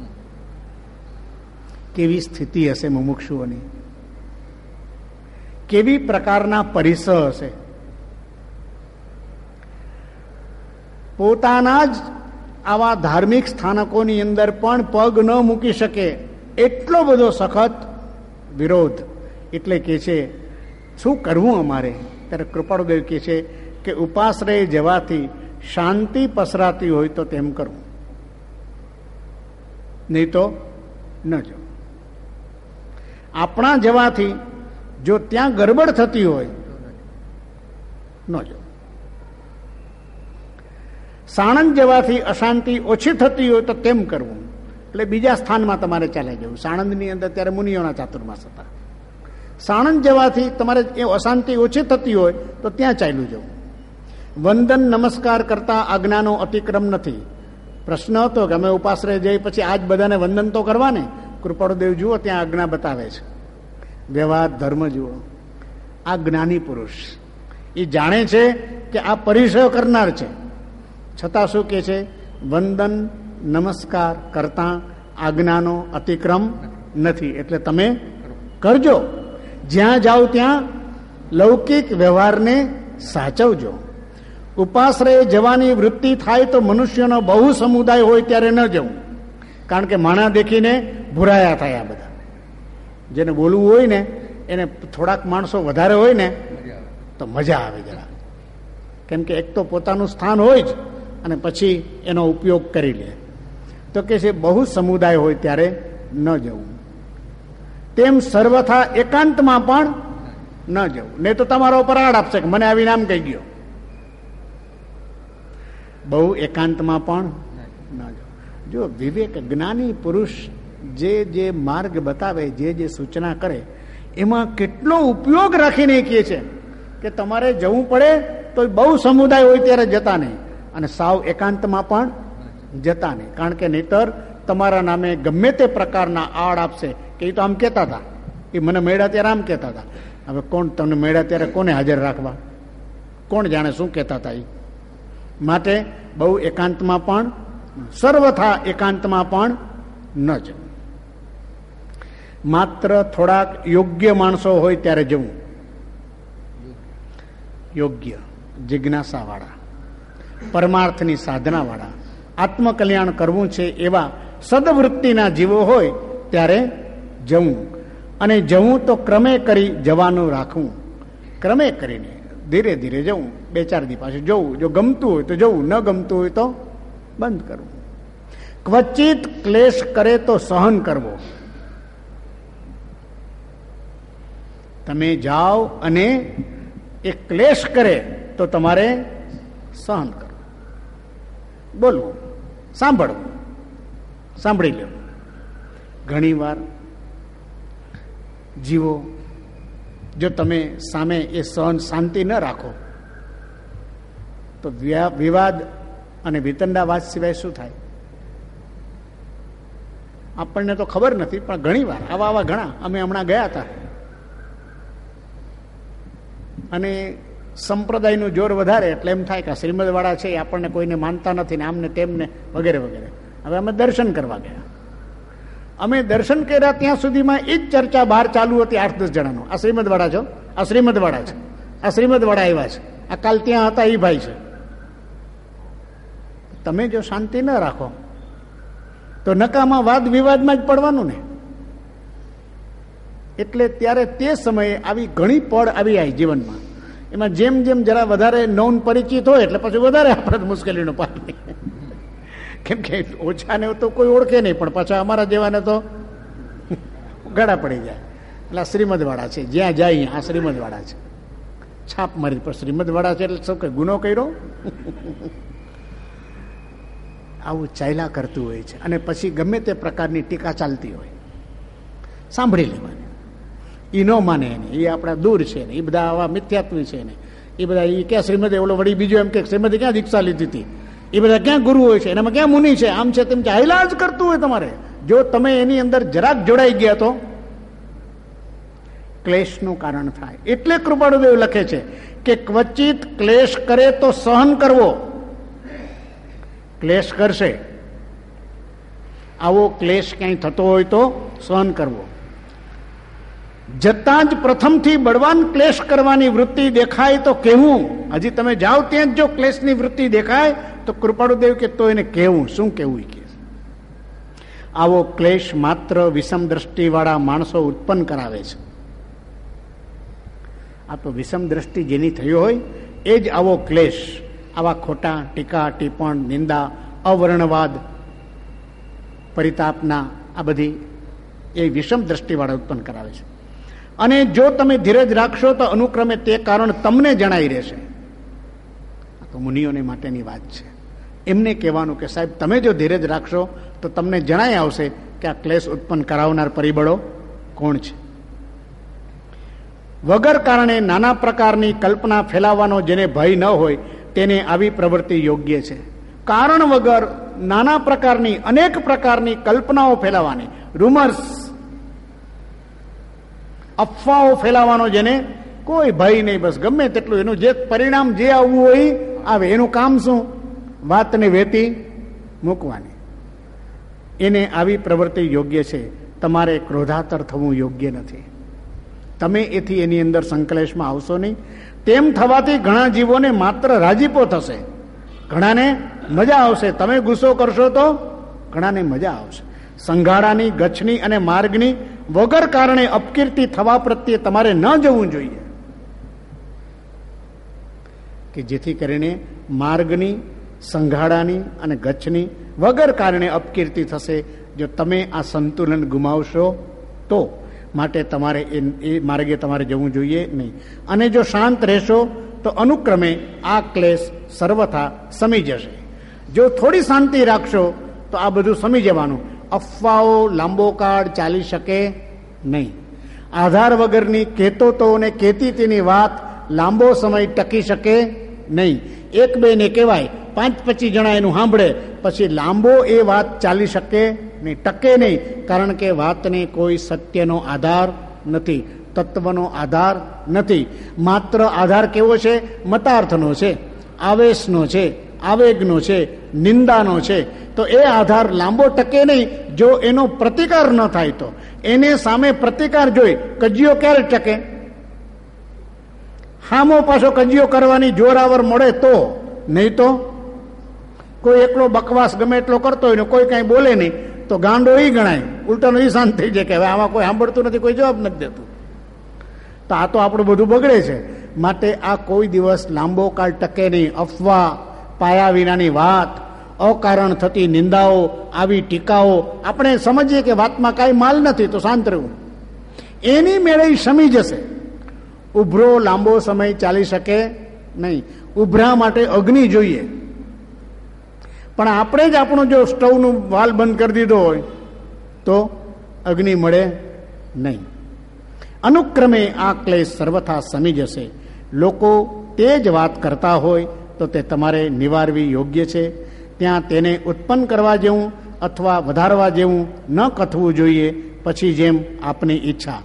કેવી સ્થિતિ હશે મુમુક્ષુઓની, કેવી પ્રકારના પરિસર હશે. પોતાના જ આવા ધાર્મિક સ્થાનકોની અંદર પણ પગ ન મૂકી શકે એટલો બધો સખત વિરોધ. એટલે કે છે શું કરવું અમારે? ત્યારે કૃપાળુદેવ કહે છે કે ઉપાશ્રય જવાથી શાંતિ પસરાતી હોય તો તેમ કરવું, નહીં તો ન જવું. આપણા જવાથી જો ત્યાં ગરબડ થતી હોય ન જવું. સાણંદ જવાથી અશાંતિ ઓછી થતી હોય તો તેમ કરવું. એટલે બીજા સ્થાનમાં તમારે ચાલે જવું. સાણંદની અંદર ત્યારે મુનિઓના ચાતુર્માસ હતા. સાણંદ જવાથી તમારે એ અશાંતિ ઓછી થતી હોય તો ત્યાં ચાલ્યું જવું. વંદન નમસ્કાર કરતા આજ્ઞાનો અતિક્રમ નથી. પ્રશ્ન હતો કે અમે ઉપાશ્રય જઈ પછી આજ બધાને વંદન તો કરવા ને. કૃપાળુદેવ જુઓ ત્યાં આજ્ઞા બતાવે છે. વ્યવહાર ધર્મ જુઓ. આ જ્ઞાની પુરુષ એ જાણે છે કે આ પરિસર કરનાર છે, છતાં શું કે છે? વંદન નમસ્કાર કરતા આજ્ઞાનો અતિક્રમ નથી, એટલે તમે કરજો. જ્યાં જાઓ ત્યાં લૌકિક વ્યવહારને સાચવજો. ઉપાશ્રય જવાની વૃત્તિ થાય તો મનુષ્યનો બહુ સમુદાય હોય ત્યારે ન જવું. કારણ કે માણા દેખીને ભૂરાયા થાય. આ બધા જેને બોલવું હોય ને એને થોડાક માણસો વધારે હોય ને તો મજા આવે જરા. કેમ કે એક તો પોતાનું સ્થાન હોય જ અને પછી એનો ઉપયોગ કરી લે. તો કે છે બહુ સમુદાય હોય ત્યારે ન જવું. તેમ સર્વથા એકાંતમાં પણ ન જવું, નહીં તો તમારો પર આડ આપશે કે મને આવીને આમ કહી ગયો. બહુ એકાંતમાં પણ ન જવું. જો વિવેક જ્ઞાની પુરુષ જે માર્ગ બતાવે, જે સૂચના કરે, એમાં કેટલો ઉપયોગ રાખીને કહે છે કે તમારે જવું પડે તો બહુ સમુદાય હોય ત્યારે જતા નહીં, અને સાવ એકાંતમાં પણ જતા નહીં. કારણ કે નહીતર તમારા નામે ગમે તે પ્રકારના આડ આપશે કે એ તો આમ કહેતા હતા, એ મને મળ્યા ત્યારે આમ કહેતા હતા. હવે કોણ તમને મળ્યા ત્યારે કોને હાજર રાખવા? કોણ જાણે શું કહેતા હતા એ? માટે બહુ એકાંતમાં પણ, સર્વથા એકાંતમાં પણ ન જવું. માત્ર થોડાક યોગ્ય માણસો હોય ત્યારે જવું. યોગ્ય, જિજ્ઞાસાવાળા, પરમાર્થની સાધનાવાળા, આત્મકલ્યાણ કરવું છે એવા સદવૃત્તિના જીવો હોય ત્યારે જવું. અને જવું તો ક્રમે કરી જવાનું રાખવું. ક્રમે કરીને ધીરે ધીરે જવું. 2-4 દી પાછું જવું. જો ગમતું હોય તો જવું, ન ગમતું હોય તો બંધ કરવું. ક્વચિત ક્લેશ કરે તો સહન કરવો. તમે જાઓ અને એ ક્લેશ કરે તો તમારે સહન કરવું. બોલવું, સાંભળવું, સાંભળી લેવું. ઘણી વાર જીવો, જો તમે સામે એ સહન શાંતિ ન રાખો તો વિવાદ અને વિતંડાવાદ સિવાય શું થાય? આપણને તો ખબર નથી, પણ ઘણી વાર આવા ઘણા, અમે હમણાં ગયા હતા અને સંપ્રદાયનું જોર વધારે એટલે એમ થાય કે શ્રીમદવાળા છે આપણને કોઈને માનતા નથી ને આમને તેમને વગેરે વગેરે. હવે અમે દર્શન કરવા ગયા. અમે દર્શન કર્યા ત્યાં સુધીમાં એ જ ચર્ચા બહાર ચાલુ હતી 8-10 જણાનો. આ શ્રીમદવાળા છો, આ શ્રીમદવાળા છે, આ શ્રીમદવાળા આવ્યા છે, આ કાલ ત્યાં હતા એ ભાઈ છે. તમે જો શાંતિ ન રાખો તો નકામા વાદ વિવાદમાં જ પડવાનું ને. એટલે ત્યારે તે સમયે આવી ઘણી પળ આવી આવી જીવનમાં. એમાં જેમ જેમ જરા વધારે નોન પરિચિત હોય એટલે પછી વધારે આપણે મુશ્કેલીનો પાર નહીં. કેમ કે ઓછાને તો કોઈ ઓળખે નહીં, પણ પાછા અમારા જેવાને તો ગાડા પડી જાય. એટલે શ્રીમદવાળા છે, જ્યાં જાય આ શ્રીમદવાળા છે, છાપ મારી પર શ્રીમદવાળા છે એટલે સૌ કે ગુનો કર્યો. આવું ચાલ્યા કરતું હોય છે. અને પછી ગમે તે પ્રકારની ટીકા ચાલતી હોય, સાંભળી લેવાની. એ ન માને એને, એ આપણા દૂર છે ને, એ બધા આવા મિથ્યાત્વી છે ને, એ બધા એ ક્યાં શ્રીમદે ઓલો વળી બીજો એમ કે શ્રીમદે ક્યાં દીક્ષા લીધી હતી, એ બધા ક્યાં ગુરુ હોય છે, એનામાં ક્યાં મુનિ છે, આમ છે તેમ છે, હાઈલા જ કરતું હોય તમારે. જો તમે એની અંદર જરાક જોડાઈ ગયા તો ક્લેશનું કારણ થાય. એટલે કૃપાળુદેવ લખે છે કે ક્વચિત ક્લેશ કરે તો સહન કરવો. ક્લેશ કરશે, આવો ક્લેશ ક્યાંય થતો હોય તો સહન કરવો. જતાં જ પ્રથમથી બળવાન ક્લેશ કરવાની વૃત્તિ દેખાય તો કહેવું. હજી તમે જાઓ ત્યાં જ જો ક્લેશની વૃત્તિ દેખાય તો કૃપાળુદેવ કે તો એને કહેવું. શું કહેવું? કે આવો ક્લેશ માત્ર વિષમ દ્રષ્ટિવાળા માણસો ઉત્પન્ન કરાવે છે. આ તો વિષમ દ્રષ્ટિ જેની થઈ હોય એ જ આવો ક્લેશ, આવા ખોટા ટીકા ટિપ્પણ, નિંદા, અવર્ણવાદ, પરિતાપના આ બધી એ વિષમ દ્રષ્ટિવાળા ઉત્પન્ન કરાવે છે. અને જો તમે ધીરજ રાખશો તો અનુક્રમે તે કારણ તમને જણાઈ રહેશે. આ તો મુનિઓને માટેની વાત છે. એમને કહેવાનું કે સાહેબ તમે જો ધીરજ રાખશો તો તમને જણાઈ આવશે કે આ ક્લેશ ઉત્પન્ન કરાવનાર પરિબળો કોણ છે. વગર કારણે નાના પ્રકારની કલ્પના ફેલાવવાનો જેને ભય ન હોય તેને આવી પ્રવૃત્તિ યોગ્ય છે. કારણ વગર નાના પ્રકારની અનેક પ્રકારની કલ્પનાઓ ફેલાવાની, રૂમર્સ, અફવાઓ ફેલાવાનો જેને કોઈ ભય નહીં, બસ ગમે તેટલું એનું જે પરિણામ જે આવવું હોય આવે, એનું કામ શું? વાતને વેતી મૂકવાની. એને આવી પ્રવૃત્તિ યોગ્ય છે. તમારે ક્રોધાતર થવું યોગ્ય નથી. તમે એથી એની અંદર સંકલેશમાં આવશો નહીં. તેમ થવાથી ઘણા જીવોને માત્ર રાજીપો થશે, ઘણાને મજા આવશે. તમે ગુસ્સો કરશો તો ઘણાને મજા આવશે. સંઘાડાની, ગચ્છની અને માર્ગની વગર કારણે અપકીર્તિ થવા પ્રત્યે તમારે ન જવું જોઈએ. કે જેથી કરીને માર્ગની, સંઘાડાની અને ગચ્છની વગર કારણે અપકીર્તિ થશે. જો તમે આ સંતુલન ગુમાવશો તો, માટે તમારે એ માર્ગે તમારે જવું જોઈએ નહીં. અને જો શાંત રહેશો તો અનુક્રમે આ ક્લેશ સર્વથા સમી જશે. જો થોડી શાંતિ રાખશો તો આ બધું સમી જવાનું. અફવાઓ લાંબો કાળ ચાલી શકે નહીં. આધાર વગરની કહેતો અને કહેતીની વાત લાંબો સમય ટકી શકે નહીં. એક બે ને કહેવાય, 5-25 જણા એનું સાંભળે, પછી લાંબો એ વાત ચાલી શકે નહીં, ટકે નહીં. કારણ કે વાતને કોઈ સત્યનો આધાર નથી, તત્વનો આધાર નથી. માત્ર આધાર કેવો છે? મતાર્થનો છે, આવેશનો છે, આવેગનો છે, નિંદાનો છે. તો એ આધાર લાંબો ટકે નહીં જો એનો પ્રતિકાર ન થાય તો. એને સામે પ્રતિકાર જોઈ કજિયો ક્યારે ટકે? હામો પાછો કજિયો કરવાની જોરાવર મળે તો, નહીં તો કોઈ એકલો બકવાસ ગમે એટલો કરતો હોય ને કોઈ કાંઈ બોલે નહીં તો ગાંડો એ ગણાય, ઉલટાનો એ શાંત થઈ જાય કે હવે આમાં કોઈ સાંભળતું નથી, કોઈ જવાબ નથી દેતું. તો આ તો આપણું બધું બગડે છે. માટે આ કોઈ દિવસ લાંબો કાળ ટકે નહીં. અફવા, પાયા વિનાની વાત, અકારણ થતી નિંદાઓ, આવી ટીકાઓ, આપણે સમજીએ કે વાતમાં કાંઈ માલ નથી તો શાંત રહેવું. એની મેળે શમી જશે. ઉભરો લાંબો સમય ચાલી શકે નહીં. ઉભરા માટે અગ્નિ જોઈએ. પણ આપણે જ આપણું જો સ્ટવનું વાલ બંધ કરી દીધો હોય તો અગ્નિ મળે નહીં. અનુક્રમે આ ક્લેશ સર્વથા સમી જશે. લોકો તે જ વાત કરતા હોય તો તે તમારે નિવારવી યોગ્ય છે. ત્યાં તેને ઉત્પન્ન કરવા જેવું અથવા વધારવા જેવું ન કથવું જોઈએ. પછી જેમ આપની ઈચ્છા.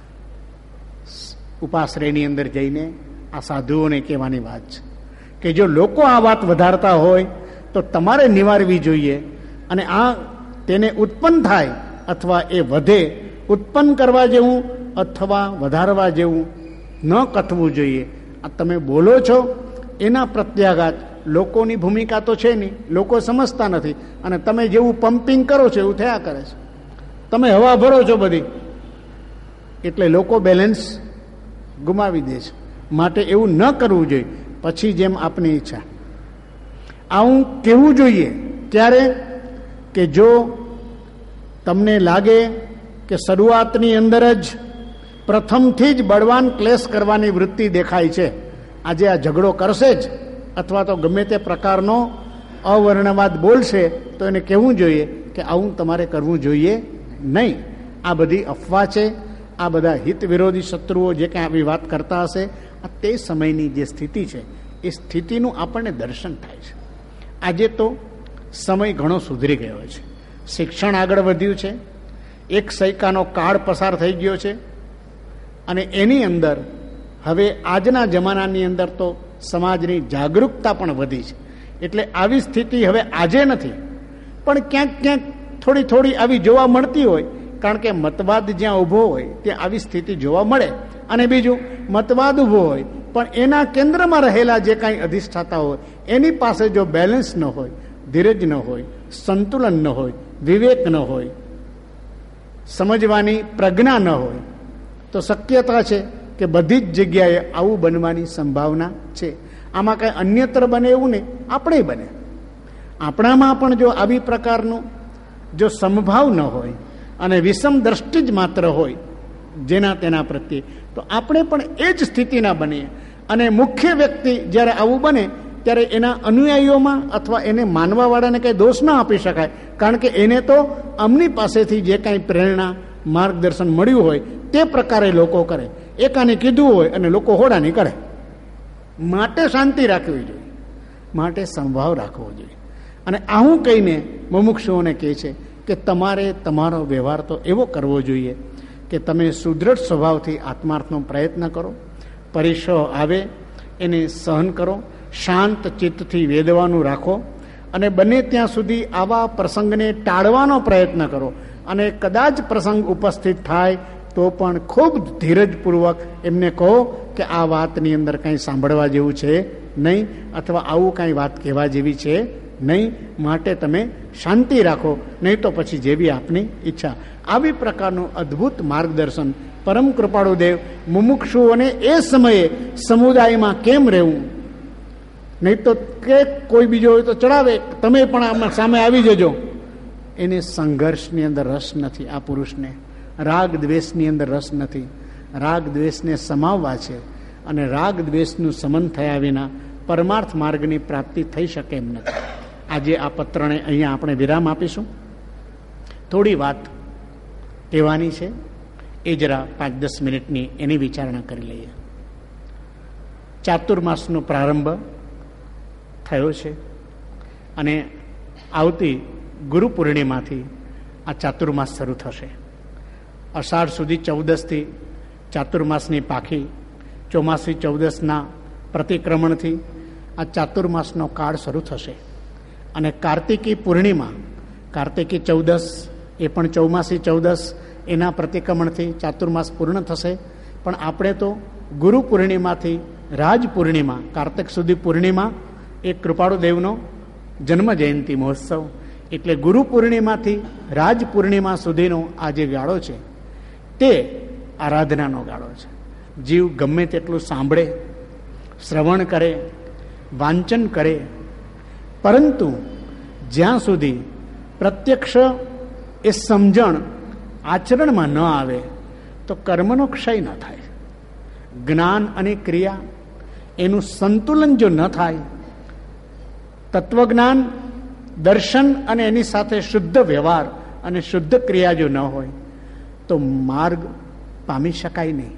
ઉપાશ્રયની અંદર જઈને આ સાધુઓને કહેવાની વાત છે કે જો લોકો આ વાત વધારતા હોય તો તમારે નિવારવી જોઈએ. અને આ તેને ઉત્પન્ન થાય અથવા એ વધે, ઉત્પન્ન કરવા જેવું અથવા વધારવા જેવું ન કથવું જોઈએ. આ તમે બોલો છો એના પ્રત્યાઘાત લોકોની ભૂમિકા તો છે નહીં, લોકો સમજતા નથી. અને તમે જેવું પમ્પિંગ કરો છો એવું થયા કરે છે. તમે હવા ભરો છો બધી, એટલે લોકો બેલેન્સ ગુમાવી દે છે. માટે એવું ન કરવું જોઈએ. પછી જેમ આપની ઈચ્છા. આવું કહેવું જોઈએ ત્યારે કે જો તમને લાગે કે શરૂઆતની અંદર જ પ્રથમથી જ બળવાન ક્લેશ કરવાની વૃત્તિ દેખાય છે, આજે આ ઝઘડો કરશે જ અથવા તો ગમે તે પ્રકારનો અવર્ણવાદ બોલશે, તો એને કહેવું જોઈએ કે આવું તમારે કરવું જોઈએ નહીં. આ બધી અફવા છે. આ બધા હિત વિરોધી શત્રુઓ જે કાંઈ આવી વાત કરતા હશે, આ તે સમયની જે સ્થિતિ છે એ સ્થિતિનું આપણને દર્શન થાય છે. આજે તો સમય ઘણો સુધરી ગયો છે. શિક્ષણ આગળ વધ્યું છે. એક સૈકાનો કાળ પસાર થઈ ગયો છે. અને એની અંદર હવે આજના જમાનાની અંદર તો સમાજની જાગૃતતા પણ વધી છે. એટલે આવી સ્થિતિ હવે આજે નથી, પણ ક્યાંક ક્યાંક થોડી થોડી આવી જોવા મળતી હોય. કારણ કે મતવાદ જ્યાં ઊભો હોય ત્યાં આવી સ્થિતિ જોવા મળે. અને બીજું, મતવાદ ઊભો હોય પણ એના કેન્દ્રમાં રહેલા જે કાંઈ અધિષ્ઠાતા હોય એની પાસે જો બેલેન્સ ન હોય, ધીરજ ન હોય, સંતુલન ન હોય, વિવેક ન હોય, સમજવાની પ્રજ્ઞા ન હોય, તો શક્યતા છે કે બધી જ જગ્યાએ આવું બનવાની સંભાવના છે. આમાં કાંઈ અન્યત્ર બને એવું નહીં, આપણે બને. આપણામાં પણ જો આવી પ્રકારનું જો સમભાવ ન હોય અને વિષમ દ્રષ્ટિ જ માત્ર હોય જેના તેના પ્રત્યે, તો આપણે પણ એ જ સ્થિતિના બનીએ. અને મુખ્ય વ્યક્તિ જ્યારે આવું બને ત્યારે એના અનુયાયીઓમાં અથવા એને માનવાવાળાને કંઈ દોષ ના આપી શકાય. કારણ કે એને તો અમની પાસેથી જે કાંઈ પ્રેરણા, માર્ગદર્શન મળ્યું હોય તે પ્રકારે લોકો કરે. એકાને કીધું હોય અને લોકો હોડાની કરે. માટે શાંતિ રાખવી જોઈએ, માટે સંભાવ રાખવો જોઈએ. અને આવું કહીને મુમુક્ષુઓને કહે છે કે તમારે તમારો વ્યવહાર તો એવો કરવો જોઈએ કે તમે સુદૃઢ સ્વભાવથી આત્માર્થનો પ્રયત્ન કરો. પરીક્ષો આવે એને સહન કરો. શાંત ચિત્તથી વેદવાનું રાખો. અને બને ત્યાં સુધી આવા પ્રસંગને ટાળવાનો પ્રયત્ન કરો. અને કદાચ પ્રસંગ ઉપસ્થિત થાય તો પણ ખૂબ ધીરજપૂર્વક એમને કહો કે આ વાતની અંદર કંઈ સાંભળવા જેવું છે નહીં, અથવા આવું કાંઈ વાત કહેવા જેવી છે નહીં. માટે તમે શાંતિ રાખો, નહીં તો પછી જેવી આપની ઈચ્છા. આવી પ્રકારનું અદ્ભુત માર્ગદર્શન પરમ કૃપાળુ દેવ મુમુક્ષુઓને એ સમયે સમુદાયમાં કેમ રહેવું, નહીં તો કે કોઈ બીજો હોય તો ચડાવે, તમે પણ આમાં સામે આવી જજો, એને સંઘર્ષની અંદર રસ નથી. આ પુરુષને રાગ દ્વેષની અંદર રસ નથી. રાગ દ્વેષને સમાવવા છે અને રાગ દ્વેષનું સમન થયા વિના પરમાર્થ માર્ગની પ્રાપ્તિ થઈ શકે એમ નથી. આજે આ પત્રને અહીંયા આપણે વિરામ આપીશું. થોડી વાત કહેવાની છે, એ જરા 5-10 મિનિટની એની વિચારણા કરી લઈએ. ચાતુર્માસનો પ્રારંભ થયો છે અને આવતી ગુરુ પૂર્ણિમાથી આ ચાતુર્માસ શરૂ થશે. અષાઢ સુધી 14થી ચાતુર્માસની પાખી, ચોમાસી 14ના પ્રતિક્રમણથી આ ચાતુર્માસનો કાળ શરૂ થશે. અને કાર્તિકી પૂર્ણિમા, કાર્તિકી 14 એ પણ ચોમાસી 14, એના પ્રતિક્રમણથી ચાતુર્માસ પૂર્ણ થશે. પણ આપણે તો ગુરુ પૂર્ણિમાથી રાજ પૂર્ણિમા, કાર્તિક સુધી પૂર્ણિમા એ કૃપાળુ દેવનો જન્મ જયંતિ મહોત્સવ, એટલે ગુરુ પૂર્ણિમાથી રાજ પૂર્ણિમા સુધીનો આ જે ગાળો છે તે આરાધનાનો ગાળો છે. જીવ ગમે તેટલું સાંભળે, શ્રવણ કરે, વાંચન કરે, પરંતુ જ્યાં સુધી પ્રત્યક્ષ એ સમજણ આચરણમાં ન આવે તો કર્મનો ક્ષય ન થાય. જ્ઞાન અને ક્રિયા એનું સંતુલન જો ન થાય, તત્વજ્ઞાન, દર્શન અને એની સાથે શુદ્ધ વ્યવહાર અને શુદ્ધ ક્રિયા જો ન હોય તો માર્ગ પામી શકાય નહીં.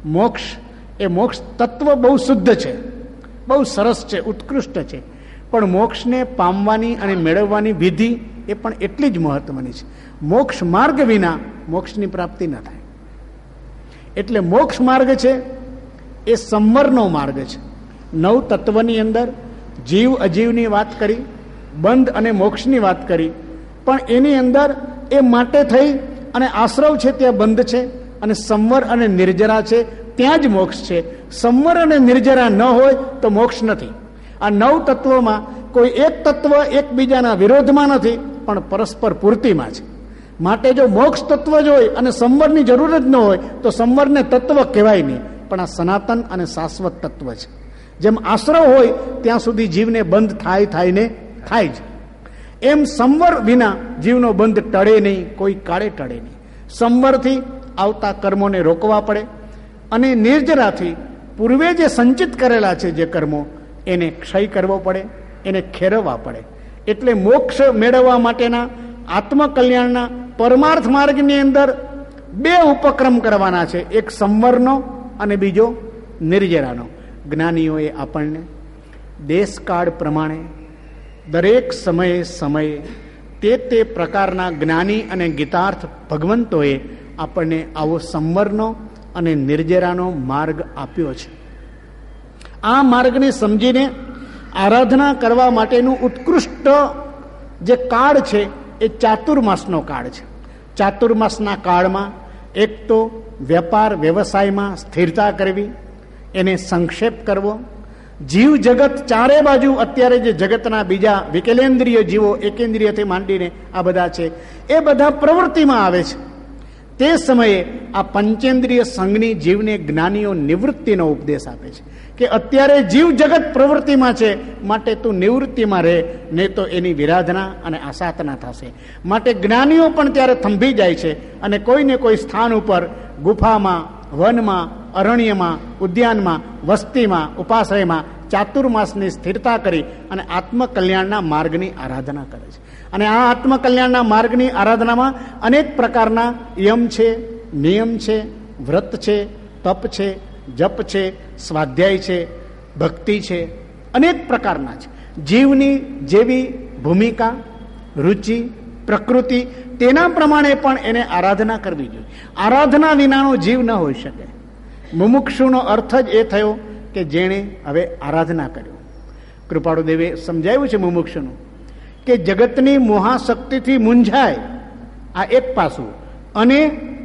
મોક્ષ તત્વ બહુ શુદ્ધ છે, બહુ સરસ છે, ઉત્કૃષ્ટ છે, પણ મોક્ષને પામવાની અને મેળવવાની વિધિ એ પણ એટલી જ મહત્વની છે. મોક્ષ માર્ગ વિના મોક્ષની પ્રાપ્તિ ન થાય. એટલે મોક્ષ માર્ગ છે એ સંવરનો માર્ગ છે. 9 તત્વની અંદર જીવ અજીવની વાત કરી, બંધ અને મોક્ષની વાત કરી, પણ એની અંદર એ માટે થઈ અને આશ્રવ છે ત્યાં બંધ છે, અને સંવર અને નિર્જરા છે ત્યાં જ મોક્ષ છે. સંવર અને નિર્જરા ન હોય તો મોક્ષ નથી. આ 9 તત્વોમાં કોઈ એક તત્વ એકબીજાના વિરોધમાં નથી, પણ પરસ્પર પૂર્તિમાં છે. માટે જો મોક્ષ તત્વ જ હોય અને સંવરની જરૂર જ ન હોય તો સંવરને તત્વ કહેવાય નહીં, પણ આ સનાતન અને શાશ્વત તત્વ છે. જેમ આશ્રવ હોય ત્યાં સુધી જીવને બંધ થાય ને થાય જ, એમ સંવર વિના જીવનો બંધ ટળે નહીં, કોઈ કાળે ટળે નહીં. સંવરથી આવતા કર્મોને રોકવા પડે અને નિર્જરાથી પૂર્વે જે સંચિત કરેલા છે જે કર્મો એને ક્ષય કરવો પડે, એને ખેરવવા પડે. એટલે મોક્ષ મેળવવા માટેના આત્મકલ્યાણના પરમાર્થ માર્ગની અંદર 2 ઉપક્રમ કરવાના છે, એક સંવરનો અને બીજો નિર્જરાનો. જ્ઞાનીઓએ આપણને દેશકાળ પ્રમાણે દરેક સમયે તે પ્રકારના જ્ઞાની અને ગીતાર્થ ભગવંતોએ આપણને આવો સંવરનો અને નિર્જરાનો માર્ગ આપ્યો છે. આ માર્ગને સમજીને આરાધના કરવા માટેનું ઉત્કૃષ્ટ જે કાળ છે એ ચાતુર્માસનો કાળ છે. ચાતુર્માસના કાળમાં એક તો વેપાર વ્યવસાયમાં સ્થિરતા કરવી, એને સંક્ષેપ કરવો. જીવ જગત ચારે બાજુ અત્યારે જે જગતના બીજા વિકલેન્દ્રિય જીવો, એકેન્દ્રિયથી માંડીને આ બધા છે, એ બધા પ્રવૃત્તિમાં આવે છે. તે સમયે આ પંચેન્દ્રિય સંઘની જીવને જ્ઞાનીઓ નિવૃત્તિનો ઉપદેશ આપે છે કે અત્યારે જીવ જગત પ્રવૃત્તિમાં છે, માટે તું નિવૃત્તિમાં રહે, નહીં તો એની વિરાધના અને આસાધના થશે. માટે જ્ઞાનીઓ પણ ત્યારે થંભી જાય છે અને કોઈને કોઈ સ્થાન ઉપર, ગુફામાં, વનમાં, અરણ્યમાં, ઉદ્યાનમાં, વસ્તીમાં, ઉપાશ્રયમાં ચાતુર્માસની સ્થિરતા કરી અને આત્મકલ્યાણના માર્ગની આરાધના કરે છે. અને આ આત્મકલ્યાણના માર્ગની આરાધનામાં અનેક પ્રકારના યમ છે, નિયમ છે, વ્રત છે, તપ છે, જપ છે, સ્વાધ્યાય છે, ભક્તિ છે, અનેક પ્રકારના છે. જીવની જેવી ભૂમિકા, રુચિ, પ્રકૃતિ, તેના પ્રમાણે પણ એને આરાધના કરવી જોઈએ. આરાધના વિનાનો જીવ ન હોઈ શકે. મુમુક્ષુનો અર્થ જ એ થયો કે જેણે હવે આરાધના કર્યો. કૃપાળુ દેવે સમજાવ્યું છે મુમુક્ષુનું કે જગતની મોહાશક્તિથી મૂંઝાય, આ એક પાસું, અને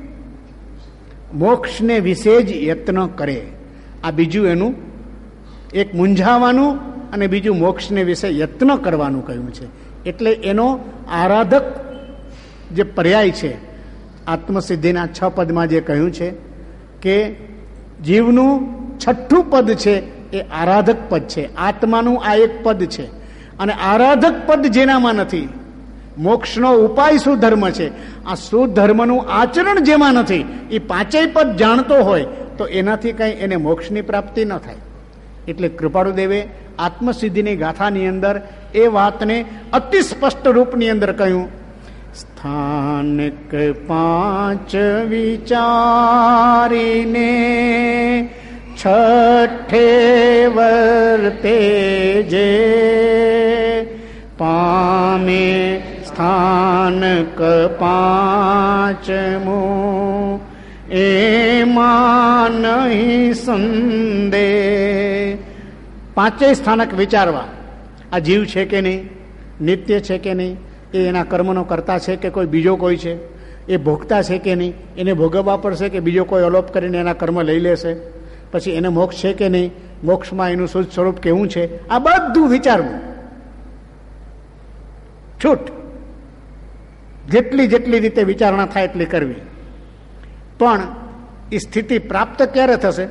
મોક્ષને વિશે જ યત્ન કરે, આ બીજું એનું. એક મૂંઝાવાનું અને બીજું મોક્ષને વિશે યત્ન કરવાનું કહ્યું છે. એટલે એનો આરાધક જે પર્યાય છે આત્મસિદ્ધિના 6 પદમાં જે કહ્યું છે કે જીવનું 6ઠું પદ છે એ આરાધક પદ છે. આત્માનું આ એક પદ છે, અને આરાધક પદ જેનામાં નથી મોક્ષનો ઉપાય શું ધર્મ છે, આ સુધર્મનું આચરણ જેમાં નથી, એ પાંચેય પદ જાણતો હોય તો એનાથી કઈ એને મોક્ષની પ્રાપ્તિ ન થાય. એટલે કૃપાળુદેવે આત્મસિદ્ધિની ગાથાની અંદર એ વાતને અતિ સ્પષ્ટ રૂપની અંદર કહ્યું. સ્થાનક પાંચ વિચારીને છઠ્ઠે વર્તે જે પામે સ્થાનક પાંચમું એમાં નહીં સંદેહ. પાંચેય સ્થાનક વિચારવા, આ જીવ છે કે નહીં, નિત્ય છે કે નહીં, એ એના કર્મનો કરતા છે કે કોઈ બીજો કોઈ છે, એ ભોગતા છે કે નહીં, એને ભોગવવા પડશે કે બીજો કોઈ અલોપ કરીને એના કર્મ લઈ લેશે, પછી એને મોક્ષ છે કે નહીં, મોક્ષમાં એનું શુદ્ધ સ્વરૂપ કેવું છે, આ બધું વિચારવું. છૂટ, જેટલી જેટલી રીતે વિચારણા થાય એટલી કરવી. પણ એ સ્થિતિ પ્રાપ્ત ક્યારે થશે?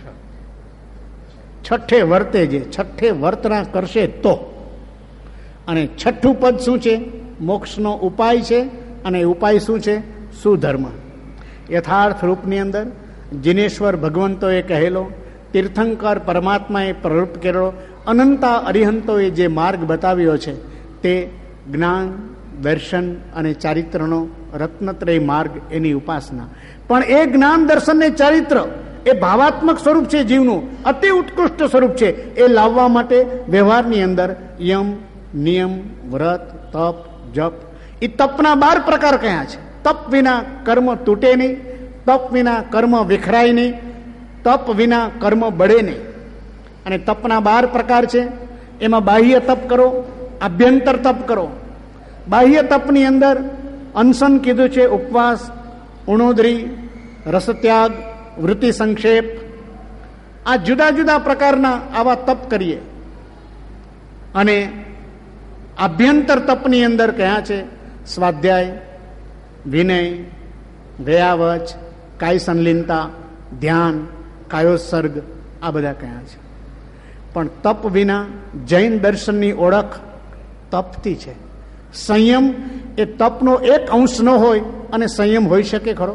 છઠ્ઠે વર્તે જે, છઠ્ઠે વર્તના કરશે તો. અને છઠ્ઠું પદ શું છે? મોક્ષનો ઉપાય છે. અને ઉપાય શું છે? સુધર્મ. યથાર્થ રૂપની અંદર જિનેશ્વર ભગવંતોએ કહેલો, તીર્થંકર પરમાત્માએ પ્રરૂપ કરેલો, અનંતા અરિહંતોએ જે માર્ગ બતાવ્યો છે તે જ્ઞાન, દર્શન અને ચારિત્રનો રત્નત્રય માર્ગ, એની ઉપાસના. પણ એ જ્ઞાન, દર્શન ને ચારિત્ર એ ભાવાત્મક સ્વરૂપ છે જીવનું, અતિ ઉત્કૃષ્ટ સ્વરૂપ છે. એ લાવવા માટે વ્યવહારની અંદર યમ, નિયમ, વ્રત, તપ, જપ, એ તપના 12 પ્રકાર કયા છે. તપ વિના કર્મ તૂટે નહીં, તપ વિના કર્મ વિખરાય નહીં, તપ વિના કર્મ બળે નહીં. અને તપના 12 પ્રકાર છે. એમાં બાહ્ય તપ કરો, આભ્યંતર તપ કરો. બાહ્ય તપની અંદર અનશન કીધું છે, ઉપવાસ, ઉણોદરી, રસત્યાગ, વૃત્તિ સંક્ષેપ, આ જુદા જુદા પ્રકારના આવા તપ કરીએ. અને આભ્યંતર તપની અંદર કયા છે? સ્વાધ્યાય, વિનય, વ્યાવચ, કાય સંલિનતા, ધ્યાન, કાયોત્સર્ગ, આ બધા કયા છે. પણ તપ વિના જૈન દર્શનની ઓળખ તપથી છે. સંયમ એ તપનો એક અંશ ન હોય અને સંયમ હોઈ શકે ખરો?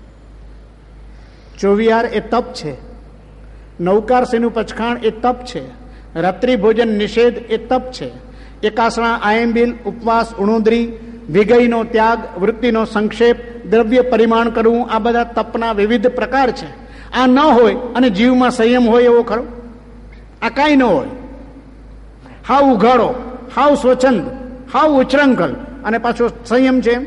ચોવિયાર એ તપ છે, નૌકારસીનું પચખાણ એ તપ છે, રાત્રિ ભોજન નિષેધ એ તપ છે, એકાસણા, આયંબિલ, ઉપવાસ, ઉણોદરી, વિગયનો ત્યાગ, વૃત્તિનો સંક્ષેપ, દ્રવ્ય પરિમાણ કરવું, આ બધા તપના વિવિધ પ્રકાર છે. આ ન હોય અને જીવમાં સંયમ હોય એવો ખરો? આ કાંઈ ન હોય. હાવ ઉઘાડો, હાવ સ્વચ્છંદ, હાવ ઉચ્છૃંખલ અને પાછો સંયમ છે.